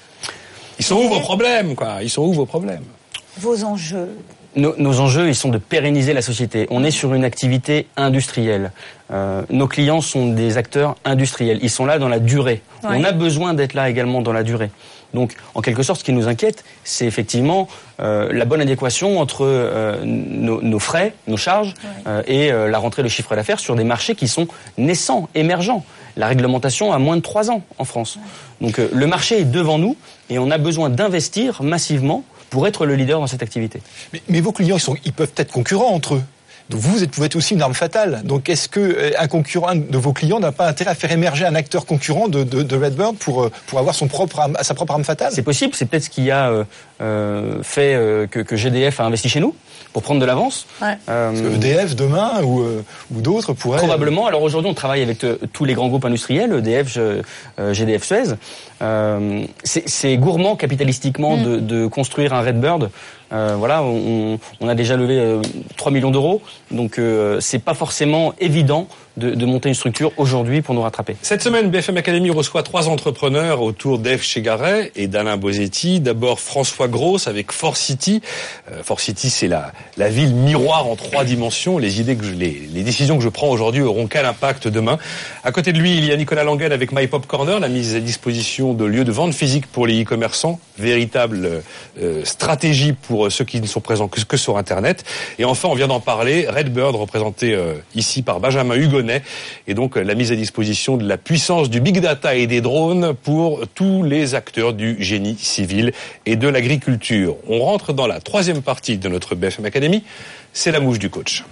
Ils sont Et... où vos problèmes, quoi ? Ils sont où vos problèmes ? Vos enjeux. Nos, nos enjeux, ils sont de pérenniser la société. On est sur une activité industrielle. Euh, nos clients sont des acteurs industriels. Ils sont là dans la durée. Oui. On a besoin d'être là également dans la durée. Donc, en quelque sorte, ce qui nous inquiète, c'est effectivement euh, la bonne adéquation entre euh, nos, nos frais, nos charges oui. euh, et euh, la rentrée de chiffre d'affaires sur des marchés qui sont naissants, émergents. La réglementation a moins de trois ans en France. Oui. Donc, euh, le marché est devant nous et on a besoin d'investir massivement pour être le leader dans cette activité. Mais, mais vos clients, ils, sont, ils peuvent être concurrents entre eux. Donc vous, vous pouvez être aussi une arme fatale. Donc est-ce que un concurrent un de vos clients n'a pas intérêt à faire émerger un acteur concurrent de, de, de Redbird pour pour avoir son propre arme, sa propre arme fatale? C'est possible. C'est peut-être ce qui a euh, euh, fait euh, que, que G D F a investi chez nous pour prendre de l'avance. Ouais. Euh, E D F demain ou euh, ou d'autres pourraient. Probablement. Alors aujourd'hui, on travaille avec euh, tous les grands groupes industriels, E D F, euh, G D F, Suez. Euh, c'est, c'est gourmand capitalistiquement mm. de, de construire un Redbird. Euh, voilà, on, on a déjà levé euh, trois millions d'euros, donc euh, c'est pas forcément évident de, de monter une structure aujourd'hui pour nous rattraper. Cette semaine, B F M Academy reçoit trois entrepreneurs autour d'Ève Chegaray et d'Alain Bosetti. D'abord François Gross avec Force City. Euh, Force City, c'est la, la ville miroir en trois dimensions. Les idées que je, les, les décisions que je prends aujourd'hui auront quel impact demain? À côté de lui, il y a Nicolas Langen avec My Pop Corner, la mise à disposition de lieux de vente physique pour les e-commerçants, véritable euh, stratégie pour ceux qui ne sont présents que, que sur Internet. Et enfin, on vient d'en parler, Redbird, représenté euh, ici par Benjamin Hugonnet, et donc euh, la mise à disposition de la puissance du big data et des drones pour tous les acteurs du génie civil et de l'agriculture. On rentre dans la troisième partie de notre B F M Academy, c'est la mouche du coach.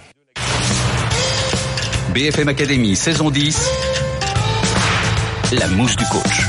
B F M Academy, saison dix, la mouche du coach.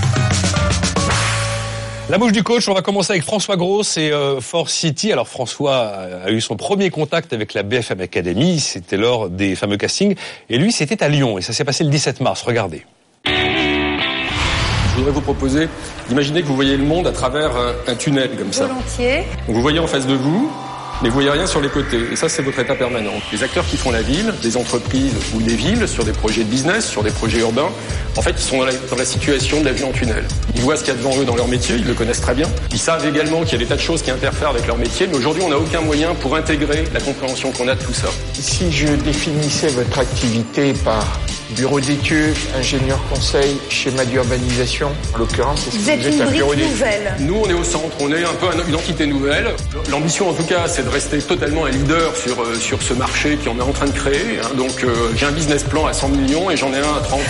La mouche du coach, on va commencer avec François Gross et euh, Force City. Alors François a eu son premier contact avec la B F M Academy, c'était lors des fameux castings, et lui c'était à Lyon, et ça s'est passé le dix-sept mars, regardez. Je voudrais vous proposer d'imaginer que vous voyez le monde à travers un, un tunnel comme ça. Volontiers. Donc vous voyez en face de vous, mais vous voyez rien sur les côtés. Et ça, c'est votre état permanent. Les acteurs qui font la ville, des entreprises ou des villes, sur des projets de business, sur des projets urbains, en fait, ils sont dans la, dans la situation de la vue en tunnel. Ils voient ce qu'il y a devant eux dans leur métier, ils le connaissent très bien. Ils savent également qu'il y a des tas de choses qui interfèrent avec leur métier, mais aujourd'hui, on n'a aucun moyen pour intégrer la compréhension qu'on a de tout ça. Si je définissais votre activité par bureau d'études, ingénieur conseil, schéma d'urbanisation, en l'occurrence, est-ce que vous êtes, vous êtes une un brique bureau nouvelle? Nous, on est au centre, on est un peu une entité nouvelle. L'ambition, en tout cas, c'est de rester totalement un leader sur, euh, sur ce marché qu'on est en train de créer. Hein. Donc, euh, j'ai un business plan à cent millions et j'en ai un à trente.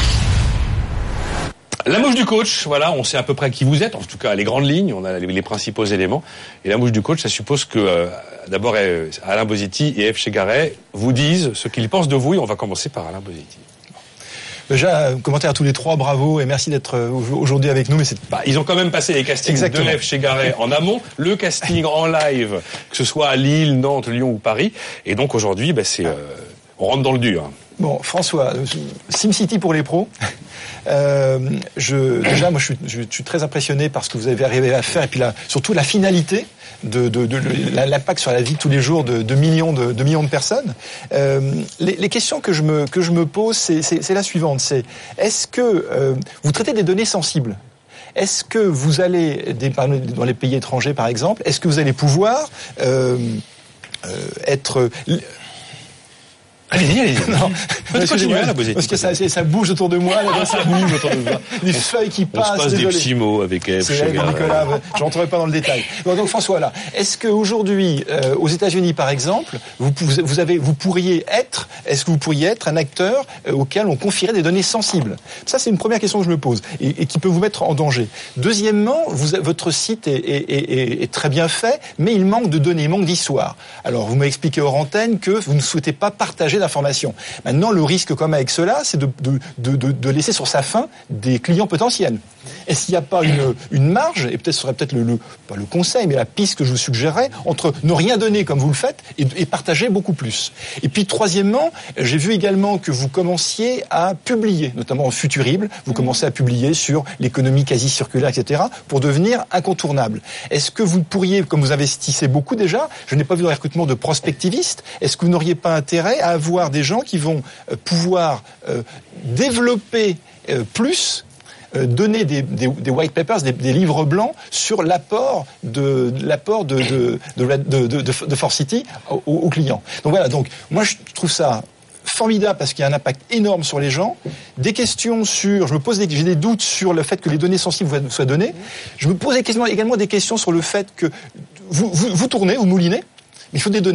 La mouche du coach, voilà, on sait à peu près qui vous êtes, en tout cas les grandes lignes, on a les, les principaux éléments. Et la mouche du coach, ça suppose que euh, d'abord euh, Alain Bosetti et Ève Chegaray vous disent ce qu'ils pensent de vous, et on va commencer par Alain Bosetti. Déjà, commentaire à tous les trois, bravo et merci d'être aujourd'hui avec nous. Mais c'est... Bah, ils ont quand même passé les castings Exactement. de Ève Chegaray en amont, le casting en live, que ce soit à Lille, Nantes, Lyon ou Paris. Et donc aujourd'hui, bah, c'est, euh, on rentre dans le dur. Hein. Bon, François, SimCity pour les pros. Euh, je, déjà, moi, je suis, je suis très impressionné par ce que vous avez arrivé à faire, et puis là, surtout la finalité de, de, de, de l'impact sur la vie de tous les jours de, de millions de, de millions de personnes. Euh, les, les questions que je me que je me pose, c'est, c'est, c'est la suivante. C'est est-ce que euh, vous traitez des données sensibles? Est-ce que vous allez dans les pays étrangers, par exemple, est-ce que vous allez pouvoir euh, euh, être Allez-y, allez-y. Non, parce que, parce que ça, ça bouge autour de moi. Là, ça bouge autour de moi. Les feuilles qui passent. On se passe désolé. des petits mots avec Ève Chegaray. Nicolas, je rentrerai pas dans le détail. Bon, donc François, là, est-ce qu'aujourd'hui, euh, aux États-Unis, par exemple, vous, vous avez, vous pourriez être, est-ce que vous pourriez être un acteur euh, auquel on confierait des données sensibles? Ça, c'est une première question que je me pose et, et qui peut vous mettre en danger. Deuxièmement, vous, votre site est, est, est, est très bien fait, mais il manque de données, il manque d'histoire. Alors, vous m'avez expliqué hors antenne que vous ne souhaitez pas partager d'informations. Maintenant, le risque comme avec cela, c'est de, de, de, de laisser sur sa faim des clients potentiels. Est-ce qu'il n'y a pas une, une marge, et peut-être ce serait peut-être le, le, pas le conseil, mais la piste que je vous suggérerais, entre ne rien donner comme vous le faites et, et partager beaucoup plus. Et puis, troisièmement, j'ai vu également que vous commenciez à publier, notamment en Futurible, vous commencez à publier sur l'économie quasi circulaire, et cetera, pour devenir incontournable. Est-ce que vous pourriez, comme vous investissez beaucoup déjà, je n'ai pas vu de recrutement de prospectivistes, est-ce que vous n'auriez pas intérêt à avoir des gens qui vont pouvoir euh, développer euh, plus, euh, donner des, des, des white papers, des, des livres blancs sur l'apport de, de l'apport de de de, de, de, de Force City aux, aux clients. Donc voilà. Donc moi je trouve ça formidable parce qu'il y a un impact énorme sur les gens. Des questions sur, je me pose des, j'ai des doutes sur le fait que les données sensibles soient données. Je me pose également des questions sur le fait que vous vous, vous tournez, vous moulinez, mais il faut des données.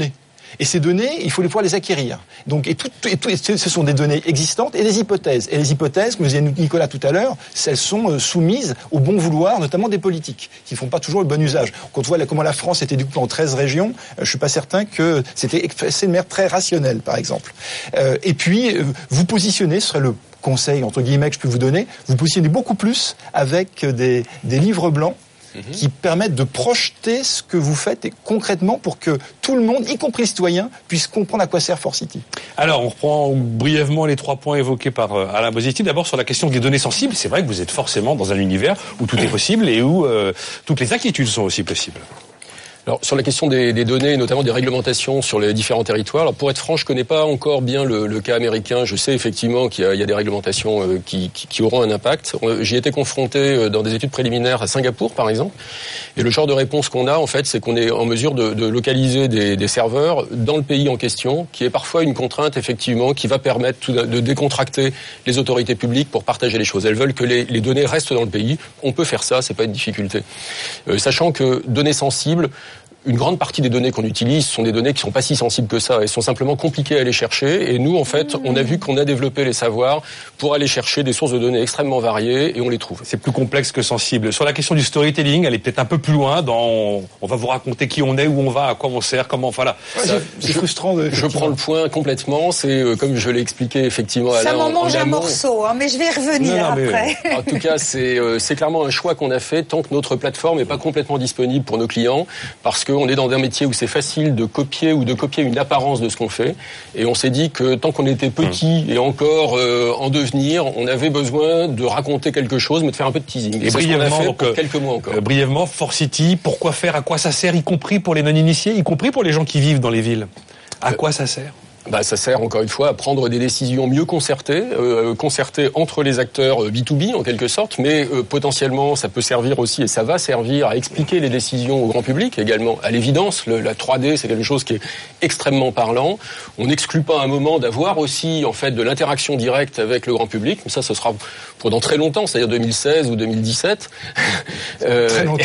Et ces données, il faut les pouvoir les acquérir. Donc, et, tout, et, tout, et ce sont des données existantes et des hypothèses. Et les hypothèses, comme disait Nicolas tout à l'heure, elles sont soumises au bon vouloir, notamment des politiques, qui ne font pas toujours le bon usage. Quand on voit comment la France était découpée en treize régions, je ne suis pas certain que c'était c'est une manière très rationnelle, par exemple. Euh, et puis, vous positionnez, ce serait le conseil, entre guillemets, que je peux vous donner, vous positionnez beaucoup plus avec des, des livres blancs mmh. qui permettent de projeter ce que vous faites et concrètement pour que tout le monde, y compris les citoyens, puisse comprendre à quoi sert ForCity. Alors, on reprend brièvement les trois points évoqués par Alain Bosetti. D'abord, sur la question des données sensibles, c'est vrai que vous êtes forcément dans un univers où tout est possible et où euh, toutes les inquiétudes sont aussi possibles. Alors, sur la question des, des données, notamment des réglementations sur les différents territoires, alors pour être franc, je connais pas encore bien le, le cas américain. Je sais effectivement qu'il y a, il y a des réglementations euh, qui, qui, qui auront un impact. J'y ai été confronté dans des études préliminaires à Singapour, par exemple. Et le genre de réponse qu'on a, en fait, c'est qu'on est en mesure de, de localiser des, des serveurs dans le pays en question, qui est parfois une contrainte, effectivement, qui va permettre tout de, de décontracter les autorités publiques pour partager les choses. Elles veulent que les, les données restent dans le pays. On peut faire ça, c'est pas une difficulté. Euh, sachant que données sensibles, une grande partie des données qu'on utilise sont des données qui sont pas si sensibles que ça. Elles sont simplement compliquées à aller chercher. Et nous, en fait, on a vu qu'on a développé les savoirs pour aller chercher des sources de données extrêmement variées et on les trouve. C'est plus complexe que sensible. Sur la question du storytelling, elle est peut-être un peu plus loin dans, on va vous raconter qui on est, où on va, à quoi on sert, comment, voilà. Ouais, ça, c'est frustrant de... Je prends le point complètement. C'est, euh, comme je l'ai expliqué, effectivement, à ça m'en mange un amont. morceau, hein, mais je vais y revenir non, non, après. Mais, en tout cas, c'est, euh, c'est clairement un choix qu'on a fait tant que notre plateforme n'est pas complètement disponible pour nos clients parce qu'on est dans un métier où c'est facile de copier ou de copier une apparence de ce qu'on fait. Et on s'est dit que tant qu'on était petit et encore euh, en devenir, on avait besoin de raconter quelque chose, mais de faire un peu de teasing. Et, et brièvement, c'est ce qu'on a fait donc, pour quelques mois encore. Euh, brièvement, ForCity, pourquoi faire, à quoi ça sert, y compris pour les non-initiés, y compris pour les gens qui vivent dans les villes. À quoi ça sert ? Bah, ça sert encore une fois à prendre des décisions mieux concertées, euh, concertées entre les acteurs B deux B en quelque sorte, mais euh, potentiellement ça peut servir aussi et ça va servir à expliquer les décisions au grand public également. À l'évidence, le, la trois D c'est quelque chose qui est extrêmement parlant. On n'exclut pas un moment d'avoir aussi en fait de l'interaction directe avec le grand public, mais ça ce sera pour dans très longtemps, c'est-à-dire deux mille seize ou deux mille dix-sept. euh, très longtemps.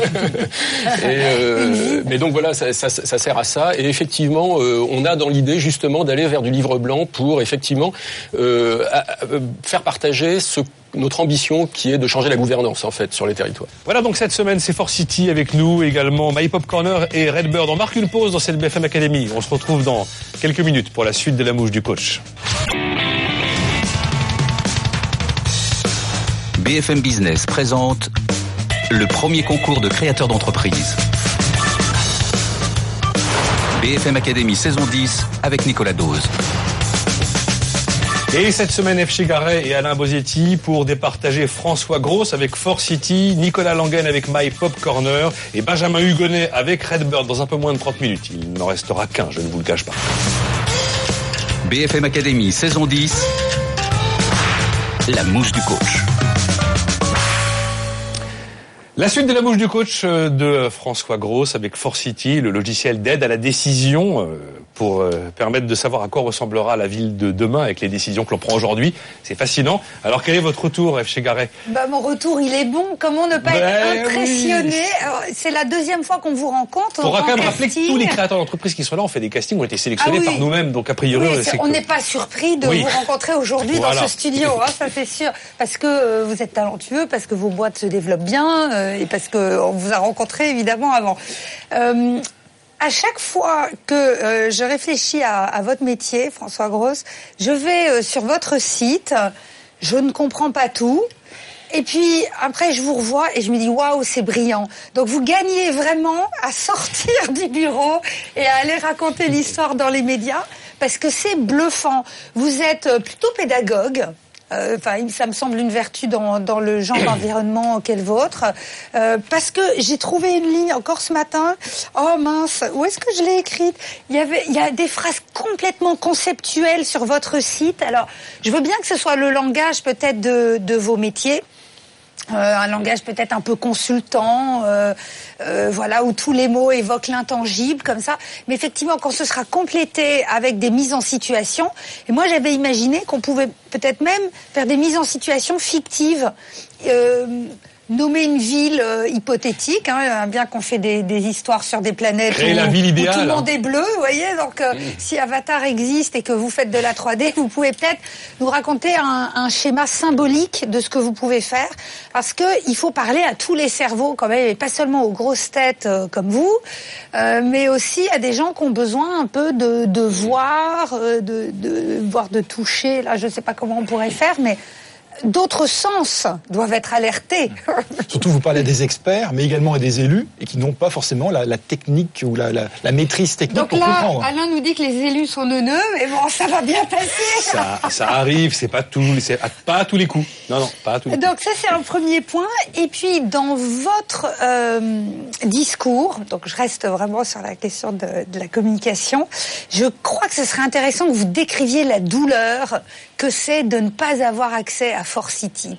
et, euh, mais donc voilà, ça, ça, ça sert à ça. Et effectivement, euh, on a dans l'idée juste justement d'aller vers du livre blanc pour effectivement euh, faire partager ce, notre ambition qui est de changer la gouvernance en fait sur les territoires. Voilà donc cette semaine c'est ForCity avec nous également My Pop Corner et Redbird. On marque une pause dans cette B F M Academy. On se retrouve dans quelques minutes pour la suite de la mouche du coach. B F M Business présente le premier concours de créateurs d'entreprise. B F M Academy saison dix avec Nicolas Dose. Et cette semaine, F. Chegaray et Alain Bosetti pour départager François Gross avec ForCity, Nicolas Langen avec My Pop Corner et Benjamin Hugonnet avec Redbird dans un peu moins de trente minutes. Il n'en restera qu'un, je ne vous le cache pas. B F M Academy saison dix, la mouche du coach. La suite de la mouche du coach de François Gross avec ForCity, le logiciel d'aide à la décision pour permettre de savoir à quoi ressemblera la ville de demain avec les décisions que l'on prend aujourd'hui. C'est fascinant. Alors quel est votre retour, F. Chegaray ? Bah, mon retour, il est bon. Comment ne pas ben être impressionné ? Oui. Alors, c'est la deuxième fois qu'on vous rencontre. Il faudra quand même rappeler que tous les créateurs d'entreprises qui sont là, on fait des castings, ont été sélectionnés ah oui. par nous-mêmes. Donc a priori, oui, c'est on que... n'est pas surpris de oui. vous rencontrer aujourd'hui voilà. dans ce studio, hein, ça c'est sûr. Parce que euh, vous êtes talentueux, parce que vos boîtes se développent bien euh, et parce qu'on vous a rencontré évidemment avant. Euh, À chaque fois que euh, je réfléchis à, à votre métier, François Gross, je vais euh, sur votre site, je ne comprends pas tout. Et puis après, je vous revois et je me dis waouh, c'est brillant. Donc vous gagnez vraiment à sortir du bureau et à aller raconter l'histoire dans les médias parce que c'est bluffant. Vous êtes plutôt pédagogue. Enfin, euh, ça me semble une vertu dans, dans le genre d'environnement qu'est le vôtre. Euh, parce que j'ai trouvé une ligne encore ce matin. Oh mince, où est-ce que je l'ai écrite ? Il y avait, il y a des phrases complètement conceptuelles sur votre site. Alors, je veux bien que ce soit le langage peut-être de, de vos métiers. Euh, un langage peut-être un peu consultant, euh, euh, voilà, où tous les mots évoquent l'intangible, comme ça. Mais effectivement, quand ce sera complété avec des mises en situation, et moi j'avais imaginé qu'on pouvait peut-être même faire des mises en situation fictives. Euh, nommer une ville euh, hypothétique, hein, bien qu'on fait des, des histoires sur des planètes Créer où, la ville idéale, où tout le monde hein. est bleu, vous voyez. Donc, euh, mmh. si Avatar existe et que vous faites de la trois D, vous pouvez peut-être nous raconter un, un schéma symbolique de ce que vous pouvez faire, parce que il faut parler à tous les cerveaux quand même, et pas seulement aux grosses têtes euh, comme vous, euh, mais aussi à des gens qui ont besoin un peu de, de voir, euh, de, de voir, de toucher. Là, je ne sais pas comment on pourrait faire, mais d'autres sens doivent être alertés. Surtout, vous parlez à des experts, mais également à des élus, et qui n'ont pas forcément la, la technique ou la, la, la maîtrise technique Donc pour là, comprendre. Alain nous dit que les élus sont neuneux, mais bon, ça va bien passer. Ça, ça arrive, c'est pas tout, c'est pas à tous les coups. Non, non, pas à tous les coups. Donc ça, c'est un premier point. Et puis, dans votre euh, discours, donc je reste vraiment sur la question de, de la communication, je crois que ce serait intéressant que vous décriviez la douleur que c'est de ne pas avoir accès à ForCity.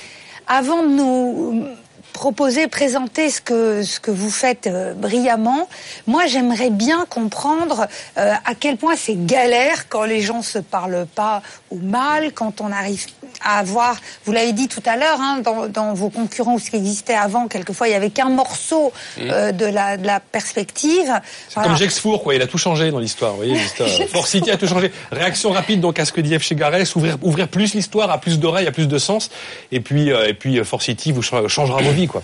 Avant de nous proposer, présenter ce que ce que vous faites euh, brillamment, moi j'aimerais bien comprendre euh, à quel point c'est galère quand les gens se parlent pas ou mal, quand on arrive à avoir, vous l'avez dit tout à l'heure, hein, dans, dans vos concurrents ou ce qui existait avant, quelquefois il y avait qu'un morceau euh, de la de la perspective. C'est voilà. comme Gexfour, quoi. Il a tout changé dans l'histoire. Vous voyez, l'histoire. ForCity a tout changé. Réaction rapide donc à ce que dit F. Garès, ouvrir ouvrir plus l'histoire, à plus d'oreilles, à plus de sens. Et puis euh, et puis ForCity vous changera vos vies, quoi.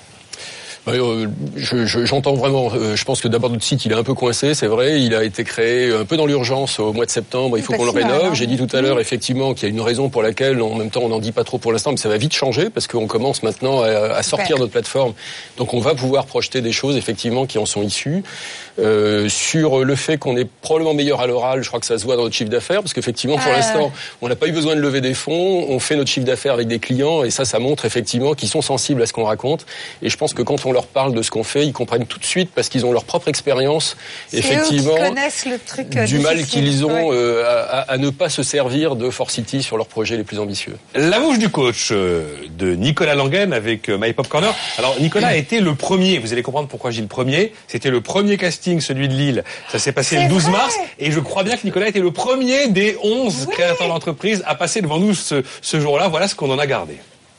Euh, je, je, j'entends vraiment. Euh, je pense que d'abord notre site il est un peu coincé, c'est vrai. Il a été créé un peu dans l'urgence au mois de septembre. Il faut qu'on le rénove. J'ai dit tout à l'heure effectivement qu'il y a une raison pour laquelle, en même temps, on n'en dit pas trop pour l'instant, mais ça va vite changer parce qu'on commence maintenant à, à sortir notre plateforme. Donc on va pouvoir projeter des choses effectivement qui en sont issues. Euh, sur le fait qu'on est probablement meilleur à l'oral, je crois que ça se voit dans notre chiffre d'affaires parce qu'effectivement pour euh... l'instant on n'a pas eu besoin de lever des fonds. On fait notre chiffre d'affaires avec des clients et ça, ça montre effectivement qu'ils sont sensibles à ce qu'on raconte. Et je pense que quand on leur parle de ce qu'on fait, ils comprennent tout de suite parce qu'ils ont leur propre expérience, effectivement, eux qui connaissent le truc du difficile. mal qu'ils ont ouais. euh, à, à ne pas se servir de ForCity sur leurs projets les plus ambitieux. La bouche du coach euh, de Nicolas Languen avec euh, My Pop Corner. Alors Nicolas a été le premier, vous allez comprendre pourquoi j'ai le premier, c'était le premier casting, celui de Lille. Ça s'est passé C'est le douze vrai. mars et je crois bien que Nicolas était le premier des onze oui. créateurs d'entreprise à passer devant nous ce, ce jour-là. Voilà ce qu'on en a gardé.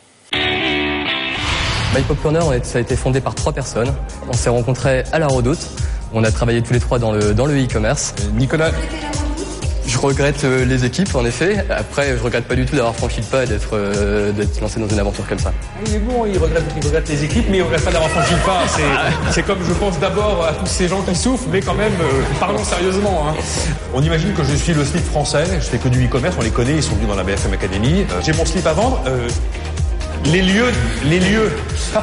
My Pop Corner, ça a été fondé par trois personnes. On s'est rencontrés à la Redoute. On a travaillé tous les trois dans le dans le e-commerce. Nicolas, je regrette les équipes, en effet. Après, je regrette pas du tout d'avoir franchi le pas, d'être euh, d'être lancé dans une aventure comme ça. Il est bon, il regrette, il regrette les équipes, mais il regrette pas d'avoir franchi le pas. C'est, c'est comme, je pense, d'abord à tous ces gens qui souffrent, mais quand même, euh, parlons sérieusement. Hein. On imagine que je suis le slip français. Je fais que du e-commerce, on les connaît, ils sont venus dans la B F M Academy. Euh, j'ai mon slip à vendre. Euh, Les lieux, les lieux.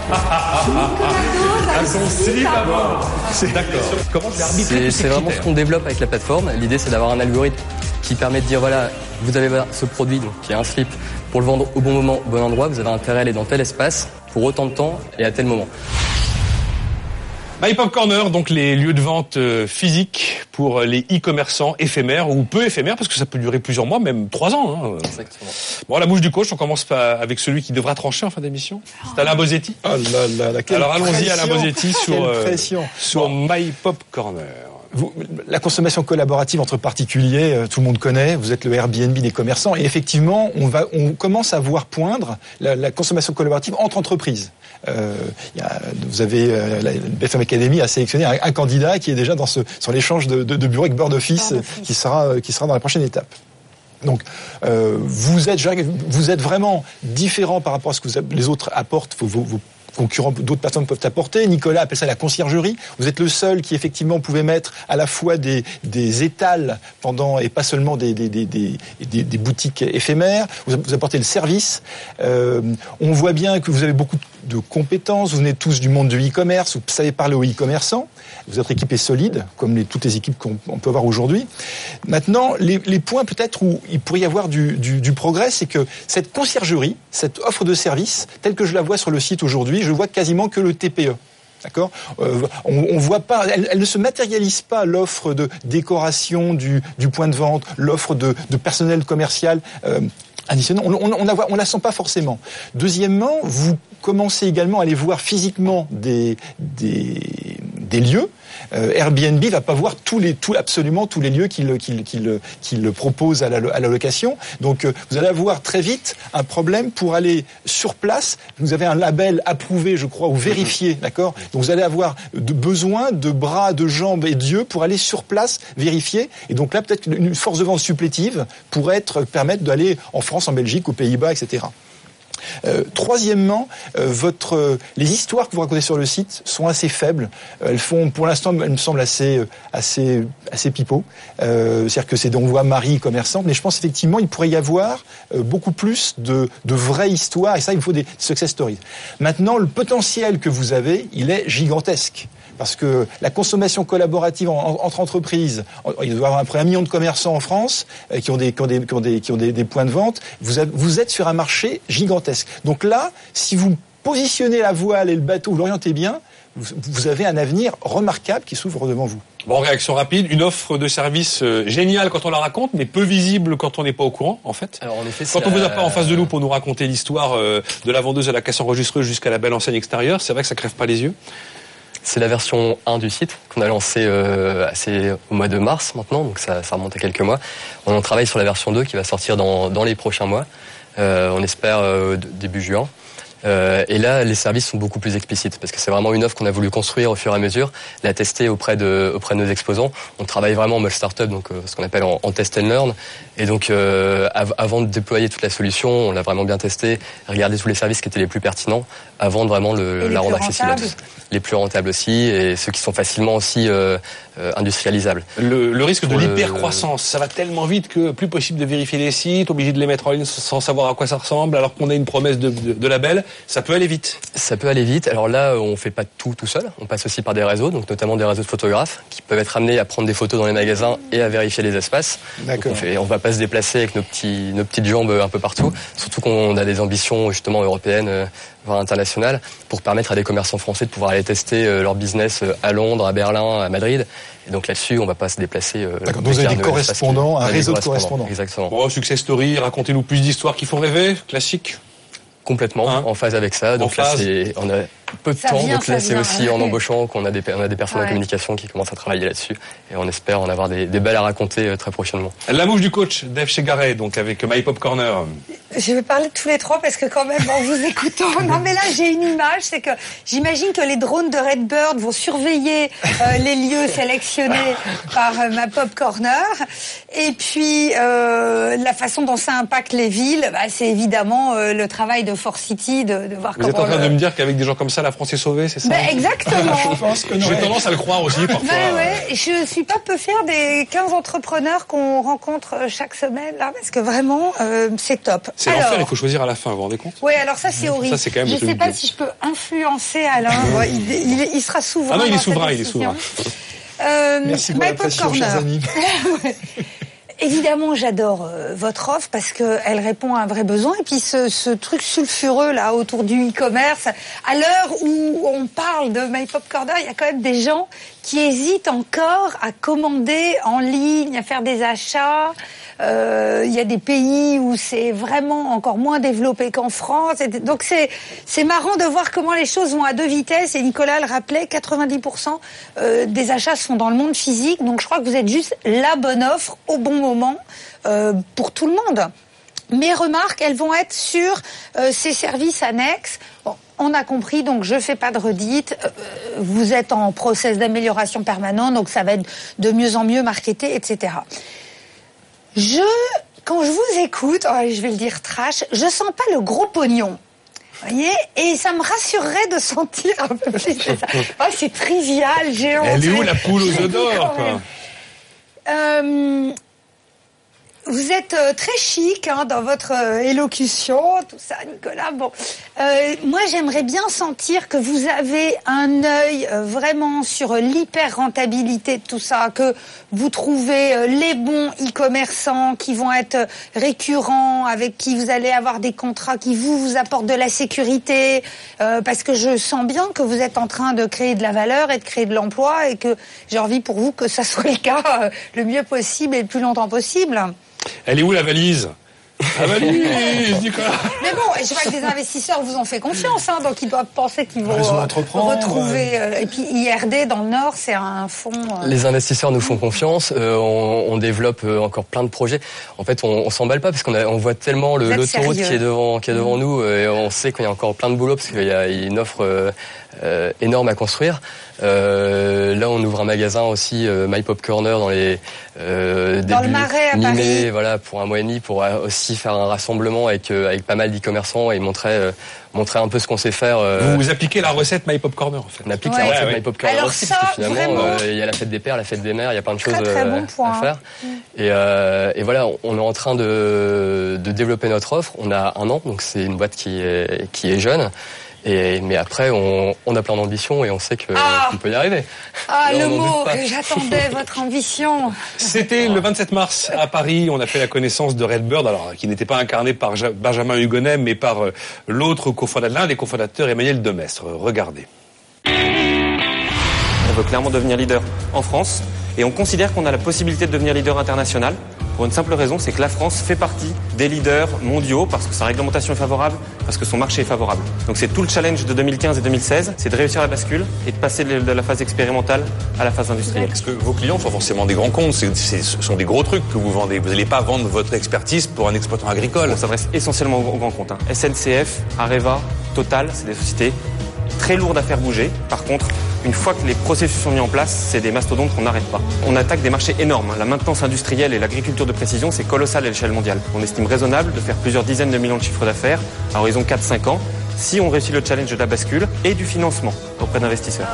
Elles sont slip à vendre. C'est d'accord. Comment je vais arbitrer tous ces C'est vraiment ce qu'on développe avec la plateforme. L'idée, c'est d'avoir un algorithme qui permet de dire, voilà, vous avez ce produit, donc qui est un slip, pour le vendre au bon moment, au bon endroit, vous avez intérêt à aller dans tel espace, pour autant de temps et à tel moment. My Pop Corner, donc les lieux de vente euh, physiques pour les e-commerçants éphémères ou peu éphémères, parce que ça peut durer plusieurs mois, même trois ans. Hein. Exactement. Bon, la bouche du coach, on commence par, avec celui qui devra trancher en fin d'émission. C'est Alain Bosetti. Oh là là là, quelle Alors allons-y, pression. Alain Bosetti, sur, euh, sur bon. My Pop Corner. Vous, la consommation collaborative entre particuliers, euh, tout le monde connaît. Vous êtes le Airbnb des commerçants, et effectivement, on va, on commence à voir poindre la, la consommation collaborative entre entreprises. Euh, y a, vous avez euh, la B F M Academy a sélectionné un, un candidat qui est déjà dans ce sur l'échange de, de, de bureau avec Board Office, qui sera qui sera dans la prochaine étape. Donc, euh, vous êtes vous êtes vraiment différent par rapport à ce que vous, les autres apportent, vos, vos, vos concurrents, d'autres personnes peuvent apporter. Nicolas appelle ça la conciergerie. Vous êtes le seul qui effectivement pouvait mettre à la fois des, des étals pendant et pas seulement des, des, des, des, des, des boutiques éphémères. Vous, vous apportez le service. Euh, on voit bien que vous avez beaucoup de compétences. Vous venez tous du monde du e-commerce. Vous savez parler aux e-commerçants. Votre équipe est solide, comme les, toutes les équipes qu'on on peut avoir aujourd'hui. Maintenant, les, les points peut-être où il pourrait y avoir du, du, du progrès, c'est que cette conciergerie, cette offre de service, telle que je la vois sur le site aujourd'hui, je vois quasiment que le T P E. D'accord. Euh, on, on voit pas, elle, elle ne se matérialise pas l'offre de décoration du, du point de vente, l'offre de, de personnel commercial. Euh, additionnel. On, on, on, la voit, on la sent pas forcément. Deuxièmement, vous commencez également à aller voir physiquement des, des, des lieux. Euh, Airbnb va pas voir tous les, tout, absolument tous les lieux qu'il, qu'il, qu'il, qu'il propose à la, à la location. Donc, euh, vous allez avoir très vite un problème pour aller sur place. Vous avez un label approuvé, je crois, ou vérifié, d'accord ? Donc, vous allez avoir de, besoin de bras, de jambes et d'yeux pour aller sur place vérifier. Et donc là, peut-être une force de vente supplétive pourrait être, permettre d'aller en France, en Belgique, aux Pays-Bas, et cetera. Euh, troisièmement, euh, votre, euh, les histoires que vous racontez sur le site sont assez faibles. Euh, elles font, pour l'instant, elles me semblent assez, assez, assez pipeaux. Euh, c'est-à-dire que c'est, on voit Marie commerçante, mais je pense effectivement il pourrait y avoir euh, beaucoup plus de, de vraies histoires. Et ça, il faut des success stories. Maintenant, le potentiel que vous avez, il est gigantesque. Parce que la consommation collaborative en, en, entre entreprises, il doit y avoir à peu près un million de commerçants en France euh, qui ont des qui ont des qui ont des, qui ont des, des points de vente. Vous, avez, vous êtes sur un marché gigantesque. Donc là, si vous positionnez la voile et le bateau, vous l'orientez bien, vous, vous avez un avenir remarquable qui s'ouvre devant vous. Bon, réaction rapide, une offre de service euh, géniale quand on la raconte, mais peu visible quand on n'est pas au courant, en fait. Alors, en effet, quand on la... vous a pas en face de nous pour nous raconter l'histoire euh, de la vendeuse à la caisse enregistreuse jusqu'à la belle enseigne extérieure, c'est vrai que ça crève pas les yeux. C'est la version un du site qu'on a lancée euh, assez au mois de mars maintenant, donc ça, ça remonte à quelques mois. On travaille sur la version deux qui va sortir dans, dans les prochains mois. Euh, on espère euh, début juin. Euh, et là, les services sont beaucoup plus explicites parce que c'est vraiment une offre qu'on a voulu construire au fur et à mesure, la tester auprès de auprès de nos exposants. On travaille vraiment en mode startup, donc euh, ce qu'on appelle en, en test and learn. Et donc, euh, av- avant de déployer toute la solution, on l'a vraiment bien testé, regardé tous les services qui étaient les plus pertinents avant de vraiment le, la rendre accessible à tous. Les plus rentables aussi et ceux qui sont facilement aussi euh, euh, industrialisables. Le, le risque de Pour l'hypercroissance, ça va tellement vite que plus possible de vérifier les sites, obligé de les mettre en ligne sans savoir à quoi ça ressemble, alors qu'on a une promesse de, de, de label. Ça peut aller vite. Ça peut aller vite. Alors là, on fait pas tout tout seul. On passe aussi par des réseaux, donc notamment des réseaux de photographes qui peuvent être amenés à prendre des photos dans les magasins et à vérifier les espaces. D'accord. Donc on fait, on va pas se déplacer avec nos petits, nos petites jambes un peu partout. Surtout qu'on a des ambitions justement européennes, voire internationales, pour permettre à des commerçants français de pouvoir aller tester leur business à Londres, à Berlin, à Madrid. Et donc là-dessus, on va pas se déplacer. D'accord. Donc vous avez des correspondants, un réseau de correspondants. Exactement. Bon, success story, racontez-nous plus d'histoires qui font rêver, classique. Complètement, hein, en phase avec ça. Donc là, c'est, on a peu de ça temps. Vient, donc là, c'est vient, aussi ouais. en embauchant qu'on a des, on a des personnes ouais. en communication qui commencent à travailler là-dessus. Et on espère en avoir des, des belles à raconter très prochainement. La move du coach, Dave Chegaray, donc avec My Pop Corner. Je vais parler de tous les trois parce que quand même, en vous écoutant, non mais là j'ai une image, c'est que j'imagine que les drones de Redbird vont surveiller euh, les lieux sélectionnés par euh, My Pop Corner. Et puis euh, la façon dont ça impacte les villes, bah, c'est évidemment euh, le travail de Forcity de, de voir Vous comment. êtes en train le... de me dire qu'avec des gens comme ça, la France est sauvée, c'est ça? Bah, exactement. Je pense que non. J'ai tendance à le croire aussi parfois. Ben ouais, je suis pas peu fière des quinze entrepreneurs qu'on rencontre chaque semaine là, parce que vraiment euh, c'est top. C'est alors, l'enfer, il faut choisir à la fin, vous vous rendez compte? Oui, alors ça c'est horrible. Ça, c'est quand même je le sais truc pas dur. si je peux influencer Alain. Ouais, il, il, il sera souverain. Ah non, il est dans sa souverain, il est décision. souverain. Euh, Merci pour My la Pop pression, chers Corner. amis. Ouais. Évidemment, j'adore euh, votre offre parce que elle répond à un vrai besoin. Et puis ce, ce truc sulfureux là autour du e-commerce, à l'heure où on parle de My Pop Corner, il y a quand même des gens qui hésitent encore à commander en ligne, à faire des achats. Euh, il y a des pays où c'est vraiment encore moins développé qu'en France. Et donc c'est c'est marrant de voir comment les choses vont à deux vitesses. Et Nicolas le rappelait, quatre-vingt-dix pour cent euh, des achats se font dans le monde physique. Donc je crois que vous êtes juste la bonne offre au bon moment euh, pour tout le monde. Mes remarques, elles vont être sur euh, ces services annexes. Bon, on a compris, donc je fais pas de redite. Euh, vous êtes en process d'amélioration permanent, donc ça va être de mieux en mieux marketé, et cetera. Je, quand je vous écoute, oh, je vais le dire trash, je sens pas le gros pognon. Vous voyez, et ça me rassurerait de sentir un peu plus de ça. Oh, c'est trivial, géant. Elle est où la poule aux œufs d'or, quoi? Euh, Vous êtes euh, très chic hein, dans votre euh, élocution, tout ça, Nicolas. Bon, euh, moi j'aimerais bien sentir que vous avez un œil euh, vraiment sur euh, l'hyper rentabilité de tout ça, que vous trouvez euh, les bons e-commerçants qui vont être euh, récurrents, avec qui vous allez avoir des contrats qui vous vous apportent de la sécurité, euh, parce que je sens bien que vous êtes en train de créer de la valeur et de créer de l'emploi, et que j'ai envie pour vous que ça soit le cas euh, le mieux possible et le plus longtemps possible. Elle est où la valise? Ah bah lui, je dis quoi. Mais bon, je vois que des investisseurs vous ont fait confiance, hein, donc ils doivent penser qu'ils vont euh, retrouver. Euh, et puis I R D dans le Nord, c'est un fonds. Euh... Les investisseurs nous font confiance. Euh, on, on développe encore plein de projets. En fait, on, on s'emballe pas parce qu'on a, on voit tellement le, l'autoroute qui est devant, qui est devant mmh. nous, et on sait qu'il y a encore plein de boulot parce qu'il y a une offre euh, euh, énorme à construire. Euh, là, on ouvre un magasin aussi, euh, My Pop Corner, dans les euh, dans débuts le Marais à mi-mai, Paris. Voilà, pour un mois et demi, pour aussi faire un rassemblement avec euh, avec pas mal d'e-commerçants et montrer euh, montrer un peu ce qu'on sait faire. Euh... Vous, vous appliquez la recette My Pop Corner, en fait. On applique ouais. la recette ouais, ouais. My Pop Corner Alors aussi, ça, parce que finalement, vraiment, il euh, y a la fête des pères, la fête des mères, il y a plein de très, choses très euh, bon point, à faire. Hein. Et, euh, et voilà, on est en train de de développer notre offre. On a un an, donc c'est une boîte qui est qui est jeune. Et, mais après, on, on a plein d'ambition et on sait que, ah qu'on peut y arriver. Ah, là, le mot que j'attendais, votre ambition. C'était le vingt-sept mars à Paris. On a fait la connaissance de Redbird, alors qui n'était pas incarné par Benjamin Hugonet, mais par l'autre cofondateur, l'un des cofondateurs, Emmanuel Demestre. Regardez. On veut clairement devenir leader en France et on considère qu'on a la possibilité de devenir leader international. Pour une simple raison, c'est que la France fait partie des leaders mondiaux parce que sa réglementation est favorable, parce que son marché est favorable. Donc c'est tout le challenge de deux mille quinze et deux mille seize, c'est de réussir la bascule et de passer de la phase expérimentale à la phase industrielle. Parce que vos clients sont forcément des grands comptes, c'est, c'est, ce sont des gros trucs que vous vendez. Vous n'allez pas vendre votre expertise pour un exploitant agricole. On s'adresse essentiellement aux grands comptes. Hein. S N C F, Areva, Total, c'est des sociétés très lourdes à faire bouger. Par contre, une fois que les processus sont mis en place, c'est des mastodontes qu'on n'arrête pas. On attaque des marchés énormes. La maintenance industrielle et l'agriculture de précision, c'est colossal à l'échelle mondiale. On estime raisonnable de faire plusieurs dizaines de millions de chiffres d'affaires à horizon quatre à cinq ans si on réussit le challenge de la bascule et du financement auprès d'investisseurs.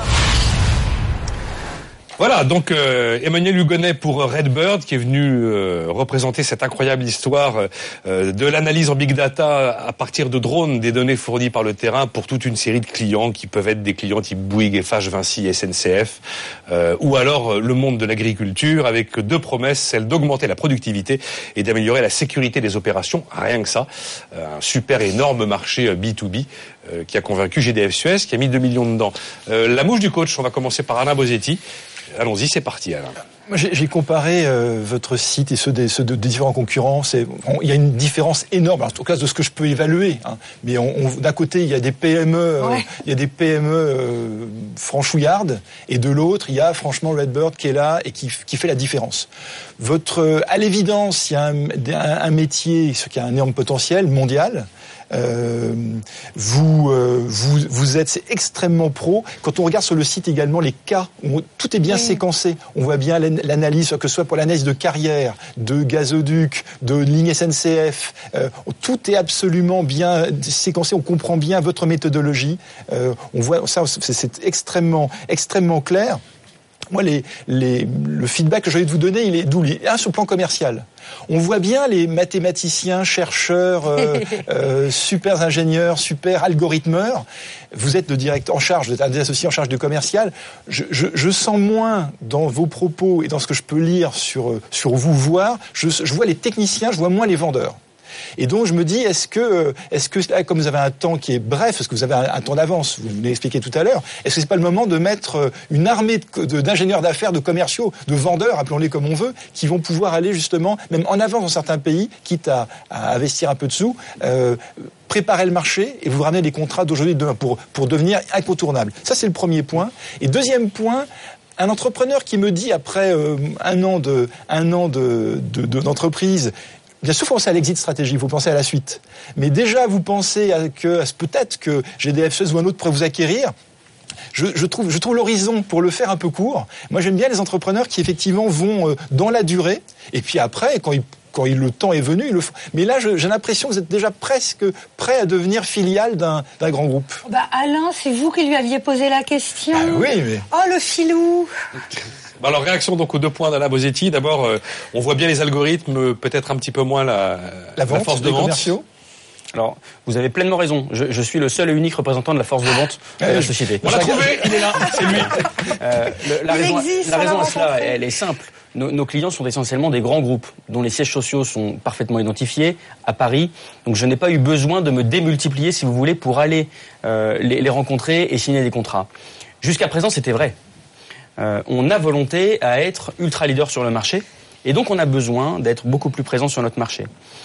Voilà, donc euh, Emmanuel Hugonet pour Redbird qui est venu euh, représenter cette incroyable histoire euh, de l'analyse en big data à partir de drones, des données fournies par le terrain pour toute une série de clients qui peuvent être des clients type Bouygues, F H, Vinci, S N C F euh, ou alors le monde de l'agriculture avec deux promesses, celle d'augmenter la productivité et d'améliorer la sécurité des opérations, rien que ça, euh, un super énorme marché B deux B euh, qui a convaincu G D F Suez qui a mis deux millions dedans. Euh, la mouche du coach, on va commencer par Alain Bosetti. Allons-y, c'est parti, Alain. J'ai, j'ai comparé euh, votre site et ceux des, ceux de, des différents concurrents. C'est, on, il y a une différence énorme, en tout cas de ce que je peux évaluer. Hein. Mais on, on, d'un côté, il y a des P M E, euh, ouais. il y a des P M E euh, franchouillardes, et de l'autre, il y a franchement Redbird qui est là et qui, qui fait la différence. Votre, euh, à l'évidence, il y a un, un, un métier qui a un énorme potentiel mondial. Euh, vous, euh, vous, vous êtes extrêmement pro. Quand on regarde sur le site également les cas, on, tout est bien oui. séquencé. On voit bien l'analyse, que ce soit pour l'analyse de carrière, de gazoduc, de ligne S N C F. Euh, tout est absolument bien séquencé. On comprend bien votre méthodologie. Euh, on voit ça, c'est, c'est extrêmement, extrêmement clair. Moi, les, les, le feedback que j'ai envie de vous donner, il est double. Un, sur le plan commercial. On voit bien les mathématiciens, chercheurs, euh, euh, super ingénieurs, super algorithmeurs. Vous êtes le directeur en charge, vous êtes un des associés en charge du commercial. Je, je, je sens moins dans vos propos et dans ce que je peux lire sur, sur vous voir, je, je vois les techniciens, je vois moins les vendeurs. Et donc je me dis, est-ce que, est-ce que, comme vous avez un temps qui est bref, parce que vous avez un, un temps d'avance, vous l'avez expliqué tout à l'heure, est-ce que c'est pas le moment de mettre une armée de, de, d'ingénieurs d'affaires, de commerciaux, de vendeurs, appelons-les comme on veut, qui vont pouvoir aller justement, même en avance dans certains pays, quitte à, à investir un peu de sous, euh, préparer le marché et vous ramener les contrats d'aujourd'hui et de demain pour, pour devenir incontournable. Ça, c'est le premier point. Et deuxième point, un entrepreneur qui me dit, après euh, un an de, un an de, de, de, d'entreprise, bien sûr, vous pensez à l'exit stratégie, vous pensez à la suite. Mais déjà, vous pensez à que, à peut-être que G D F Suez ou un autre pourrait vous acquérir. Je, je trouve, je trouve l'horizon pour le faire un peu court. Moi, j'aime bien les entrepreneurs qui, effectivement, vont euh, dans la durée. Et puis après, quand ils Quand il, le temps est venu, ils le font. Mais là, je, j'ai l'impression que vous êtes déjà presque prêt à devenir filiale d'un, d'un grand groupe. Bah Alain, c'est vous qui lui aviez posé la question. Ah oui, mais... Oh, le filou. Alors, réaction donc aux deux points d'Alain Bosetti. D'abord, euh, on voit bien les algorithmes, peut-être un petit peu moins la, la, vente, la force de vente. Commerciaux. Alors, vous avez pleinement raison. Je, je suis le seul et unique représentant de la force de vente de la société. On l'a trouvé, il est là, c'est lui. Euh, le, la, raison, la raison à cela, elle est simple. Nos, nos clients sont essentiellement des grands groupes dont les sièges sociaux sont parfaitement identifiés à Paris. Donc je n'ai pas eu besoin de me démultiplier, si vous voulez, pour aller euh, les, les rencontrer et signer des contrats. Jusqu'à présent, c'était vrai. Euh, on a volonté à être ultra leader sur le marché et donc on a besoin d'être beaucoup plus présent sur notre marché.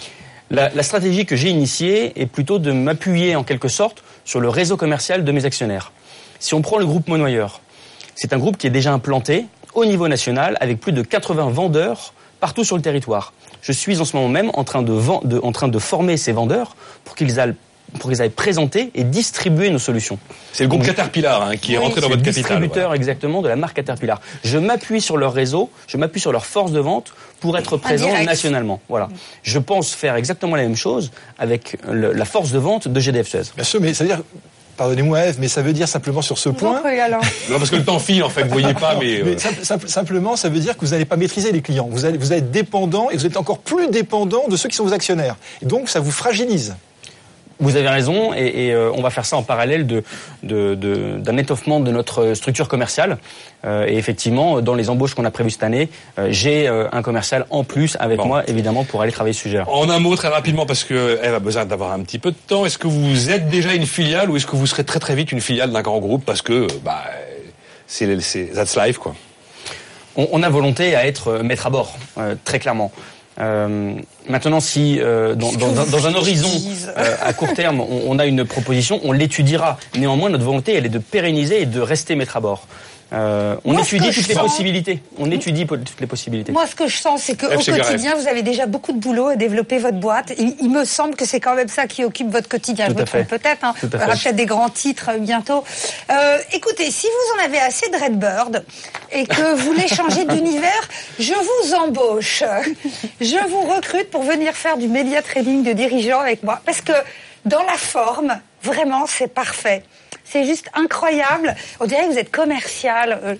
La, la stratégie que j'ai initiée est plutôt de m'appuyer en quelque sorte sur le réseau commercial de mes actionnaires. Si on prend le groupe Monoyeur, c'est un groupe qui est déjà implanté au niveau national avec plus de quatre-vingts vendeurs partout sur le territoire. Je suis en ce moment même en train de, vend, de, en train de former ces vendeurs pour qu'ils aillent pour qu'ils aillent présenter et distribuer nos solutions. C'est le groupe Caterpillar hein, qui est oui, rentré dans votre capital. C'est le distributeur voilà. exactement de la marque Caterpillar. Je m'appuie sur leur réseau, je m'appuie sur leur force de vente pour être présent nationalement. Voilà. Je pense faire exactement la même chose avec le, la force de vente de G D F Suez. Bien sûr, mais ça veut dire... Pardonnez-moi Ève, mais ça veut dire simplement sur ce point... Non, parce que le temps file, en fait, vous voyez pas, mais... Euh... mais simple, simple, simplement, ça veut dire que vous n'allez pas maîtriser les clients. Vous allez, vous allez être dépendant, et vous êtes encore plus dépendant de ceux qui sont vos actionnaires. Et donc, ça vous fragilise. Vous avez raison, et, et euh, on va faire ça en parallèle de, de, de, d'un étoffement de notre structure commerciale. Euh, et effectivement, dans les embauches qu'on a prévues cette année, euh, j'ai euh, un commercial en plus avec bon. moi, évidemment, pour aller travailler ce sujet-là. En un mot, très rapidement, parce qu'elle a besoin d'avoir un petit peu de temps. Est-ce que vous êtes déjà une filiale ou est-ce que vous serez très très vite une filiale d'un grand groupe parce que bah, c'est, c'est that's life, quoi. On, on a volonté à être maître à bord, euh, très clairement. Euh, maintenant, si euh, dans, dans, dans, dans un horizon euh, à court terme, on, on a une proposition, on l'étudiera. Néanmoins, notre volonté, elle est de pérenniser et de rester maître à bord. Euh, on Moi, étudie toutes les sens... possibilités. On étudie po- toutes les possibilités. Moi, ce que je sens, c'est qu'au quotidien, vous avez déjà beaucoup de boulot à développer votre boîte. Et il me semble que c'est quand même ça qui occupe votre quotidien. Tout je me trompe peut-être. Hein. On aura peut-être des grands titres bientôt. Euh, écoutez, si vous en avez assez de Redbird et que vous voulez changer d'univers, je vous embauche. Je vous recrute pour venir faire du média training de dirigeants avec moi. Parce que dans la forme, vraiment, c'est parfait. C'est juste incroyable. On dirait que vous êtes commercial. Euh,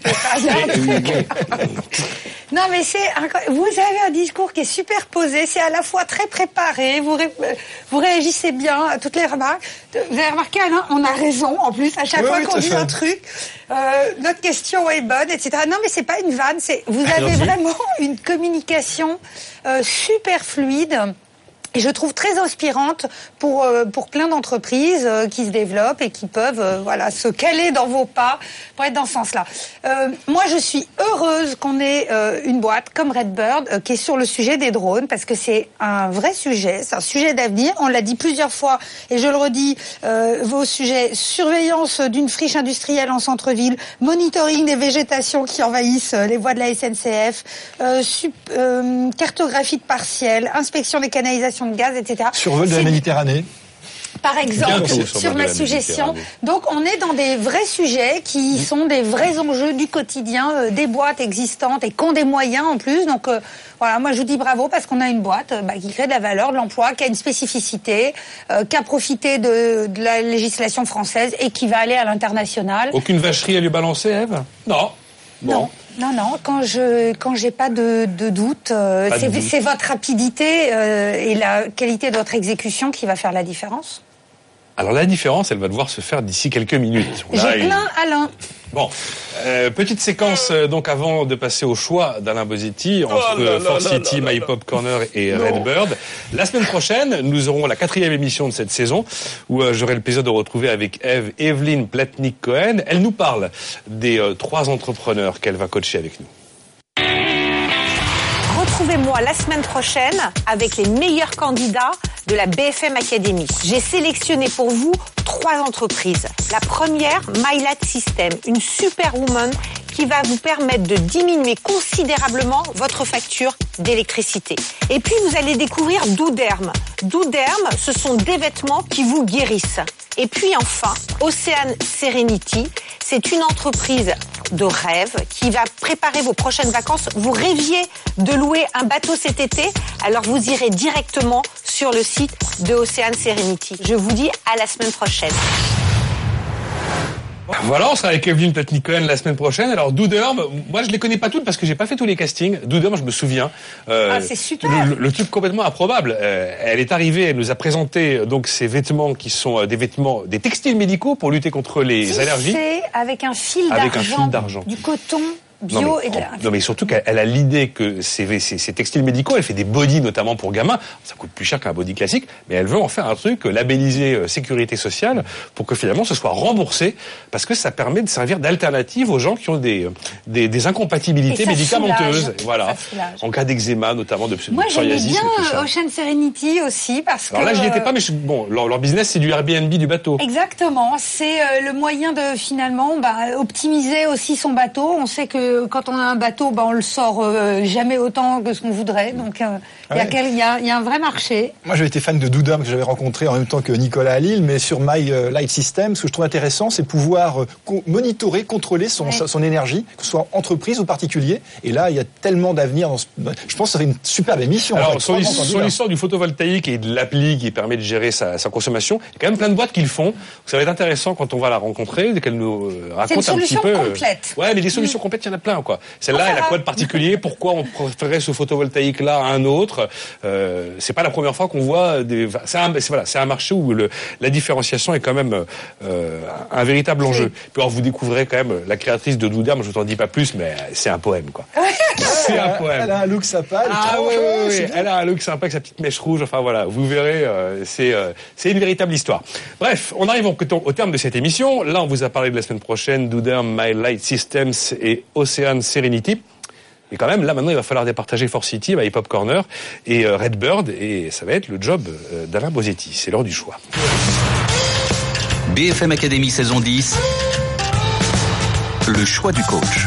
non, mais c'est incroyable. Vous avez un discours qui est super posé. C'est à la fois très préparé. Vous, ré... vous réagissez bien à toutes les remarques. Vous avez remarqué, Alain, on a raison en plus. À chaque oui, fois oui, qu'on dit fait. un truc, euh, notre question est bonne, et cetera. Non, mais c'est pas une vanne. C'est... Vous avez Merci. vraiment une communication euh, super fluide. Et je trouve très inspirante pour euh, pour plein d'entreprises euh, qui se développent et qui peuvent euh, voilà se caler dans vos pas pour être dans ce sens-là. Euh, moi, je suis heureuse qu'on ait euh, une boîte comme Redbird euh, qui est sur le sujet des drones parce que c'est un vrai sujet, c'est un sujet d'avenir. On l'a dit plusieurs fois et je le redis. Euh, vos sujets surveillance d'une friche industrielle en centre-ville, monitoring des végétations qui envahissent les voies de la S N C F, euh, sup, euh, cartographie de partiels, inspection des canalisations de gaz, et cetera. Survol de la Méditerranée. Par exemple, sur ma suggestion. Donc, on est dans des vrais sujets qui mmh. sont des vrais enjeux du quotidien, euh, des boîtes existantes et qui ont des moyens en plus. Donc, euh, voilà, moi, je vous dis bravo parce qu'on a une boîte euh, bah, qui crée de la valeur, de l'emploi, qui a une spécificité, euh, qui a profité de, de la législation française et qui va aller à l'international. Aucune vacherie à lui balancer, Ève ? Non. Bon. Non. Non, non, quand je quand j'ai pas de, de doute, euh, c'est, de doute. c'est votre rapidité euh, et la qualité de votre exécution qui va faire la différence. Alors la différence, elle va devoir se faire d'ici quelques minutes. J'ai Là, plein, il... Alain. Bon, euh, petite séquence euh, donc avant de passer au choix d'Alain Bosetti entre oh là là Force là City, là My Pop Corner et non. Redbird. La semaine prochaine, nous aurons la quatrième émission de cette saison où euh, j'aurai le plaisir de retrouver avec Ève Evelyne Platnik-Cohen. Elle nous parle des euh, trois entrepreneurs qu'elle va coacher avec nous. Retrouvez-moi la semaine prochaine avec les meilleurs candidats de la B F M Academy. J'ai sélectionné pour vous trois entreprises. La première, MyLat System, une superwoman qui va vous permettre de diminuer considérablement votre facture d'électricité. Et puis, vous allez découvrir Douderm. Douderm, ce sont des vêtements qui vous guérissent. Et puis enfin, Ocean Serenity, c'est une entreprise de rêve qui va préparer vos prochaines vacances. Vous rêviez de louer un bateau cet été, alors vous irez directement sur le site de Ocean Serenity. Je vous dis à la semaine prochaine. Voilà, on sera avec Evelyne Platnik-Cohen la semaine prochaine. Alors Douderm, moi je les connais pas toutes parce que j'ai pas fait tous les castings. Douderm, je me souviens. Euh, ah, c'est super. Le, le truc complètement improbable. Euh, elle est arrivée, elle nous a présenté donc ces vêtements qui sont euh, des vêtements, des textiles médicaux pour lutter contre les Tissé allergies. avec un fil d'argent. Avec un fil d'argent. Du coton bio non, mais, et de la... non mais surtout qu'elle a l'idée que ces, ces, ces textiles médicaux, elle fait des bodys notamment pour gamins, ça coûte plus cher qu'un body classique, mais elle veut en faire un truc labellisé euh, sécurité sociale pour que finalement ce soit remboursé, parce que ça permet de servir d'alternative aux gens qui ont des, des, des incompatibilités médicamenteuses. Soulage, voilà. En cas d'eczéma notamment, de Moi psoriasis. Moi j'aimais bien Ocean Serenity aussi, parce Alors que... là j'y étais pas, mais je, bon, leur, leur business c'est du Airbnb du bateau. Exactement, c'est euh, le moyen de finalement bah, optimiser aussi son bateau. On sait que quand on a un bateau, bah, on le sort euh, jamais autant que ce qu'on voudrait. Donc euh, il ouais. y, quel, y, a, y a un vrai marché. Moi j'avais été fan de Doudam que j'avais rencontré en même temps que Nicolas à Lille, mais sur My Light System, ce que je trouve intéressant, c'est pouvoir co- monitorer, son, ouais. sa, son énergie, que ce soit entreprise ou particulier. Et là, il y a tellement d'avenir. Dans ce... Je pense que ça fait une superbe émission. Alors, en fait, sur, l'histoire, sur l'histoire du photovoltaïque et de l'appli qui permet de gérer sa, sa consommation, il y a quand même plein de boîtes qui le font. Ça va être intéressant quand on va la rencontrer, qu'elle nous euh, raconte un petit peu. C'est une solution complète. Ouais, mais des solutions mmh. complètes, il y en a plein, quoi. Celle-là, elle a quoi de particulier? Pourquoi on préférait ce photovoltaïque-là à un autre? euh, C'est pas la première fois qu'on voit des. C'est un, c'est, voilà, c'est un marché où le, la différenciation est quand même euh, un véritable enjeu. Oui. Puis alors, vous découvrez quand même la créatrice de Doudam, je ne t'en dis pas plus, mais c'est un poème, quoi. C'est un poème. Elle a un look sympa. Ah oui, oui, oui. Elle a un look sympa avec sa petite mèche rouge. Enfin voilà, vous verrez, euh, c'est euh, c'est une véritable histoire. Bref, on arrive au, au terme de cette émission. Là, on vous a parlé de la semaine prochaine, Doudam, My Light Systems et Ocean Serenity. Et quand même, là, maintenant, il va falloir départager Force City, My Pop Corner et euh, Redbird. Et ça va être le job euh, d'Alain Bosetti. C'est l'heure du choix. B F M Academy saison dix. Le choix du coach.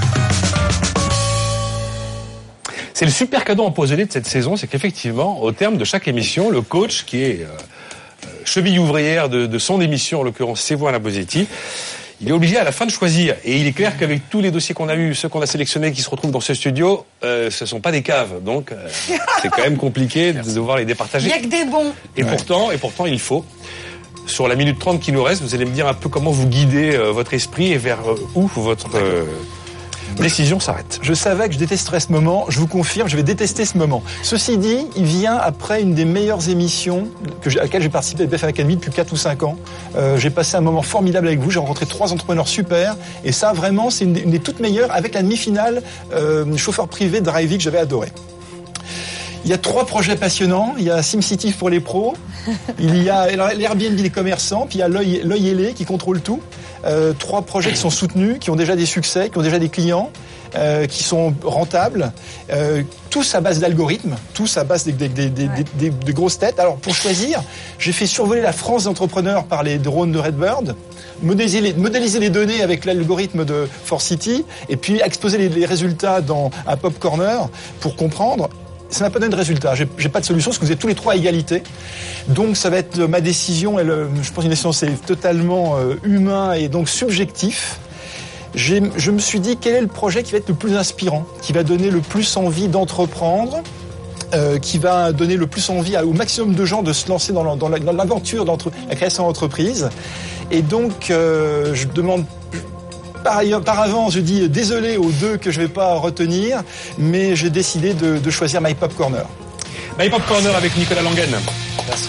C'est le super cadeau empoisonné de cette saison, c'est qu'effectivement, au terme de chaque émission, le coach, qui est euh, cheville ouvrière de, de son émission, en l'occurrence c'est vous Alain Bosetti, il est obligé à la fin de choisir. Et il est clair qu'avec tous les dossiers qu'on a eus, ceux qu'on a sélectionnés qui se retrouvent dans ce studio, euh, ce ne sont pas des caves. Donc euh, c'est quand même compliqué de devoir les départager. Il n'y a que des bons. Et, ouais. pourtant, et pourtant, il faut. Sur la minute trente qui nous reste, vous allez me dire un peu comment vous guidez euh, votre esprit et vers euh, où votre... Euh, décision s'arrête. Je savais que je détesterais ce moment. Je vous confirme, je vais détester ce moment. Ceci dit, il vient après une des meilleures émissions que j'ai, à laquelle j'ai participé à B F M Academy depuis quatre ou cinq ans. Euh, j'ai passé un moment formidable avec vous. J'ai rencontré trois entrepreneurs super. Et ça, vraiment, c'est une des, une des toutes meilleures avec la demi-finale euh, chauffeur privé Drivey que j'avais adoré. Il y a trois projets passionnants. Il y a SimCity pour les pros. Il y a l'Airbnb des commerçants. Puis il y a l'œil, l'œil ailé qui contrôle tout. Euh, trois projets qui sont soutenus, qui ont déjà des succès, qui ont déjà des clients, euh, qui sont rentables, euh, tous à base d'algorithmes, tous à base des, des, des, des, ouais. des, des, des grosses têtes. Alors pour choisir, j'ai fait survoler la France d'entrepreneurs par les drones de Redbird, modéliser les, modéliser les données avec l'algorithme de Force City, et puis exposer les, les résultats dans un Pop Corner pour comprendre. Ça n'a pas donné de résultat. J'ai, j'ai pas de solution parce que vous êtes tous les trois à égalité. Donc ça va être ma décision. Et le, je pense une décision c'est totalement euh, humain et donc subjectif. J'ai, je me suis dit quel est le projet qui va être le plus inspirant, qui va donner le plus envie d'entreprendre, euh, qui va donner le plus envie à, au maximum de gens de se lancer dans, la, dans, la, dans l'aventure de la création d'entreprise. Et donc euh, je demande. Par, ailleurs, par avant, je dis désolé aux deux que je ne vais pas retenir, mais j'ai décidé de, de choisir My Pop Corner. My Pop Corner avec Nicolas Langen. Merci.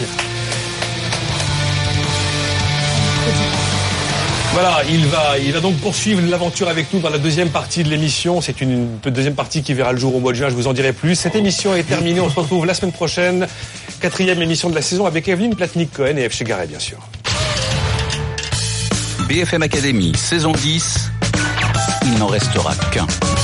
Voilà, il va, il va donc poursuivre l'aventure avec nous dans la deuxième partie de l'émission. C'est une, une deuxième partie qui verra le jour au mois de juin, je vous en dirai plus. Cette émission est terminée, on se retrouve la semaine prochaine. Quatrième émission de la saison avec Evelyne Platnik-Cohen et F. Chegaray, bien sûr. B F M Academy, saison dix, il n'en restera qu'un.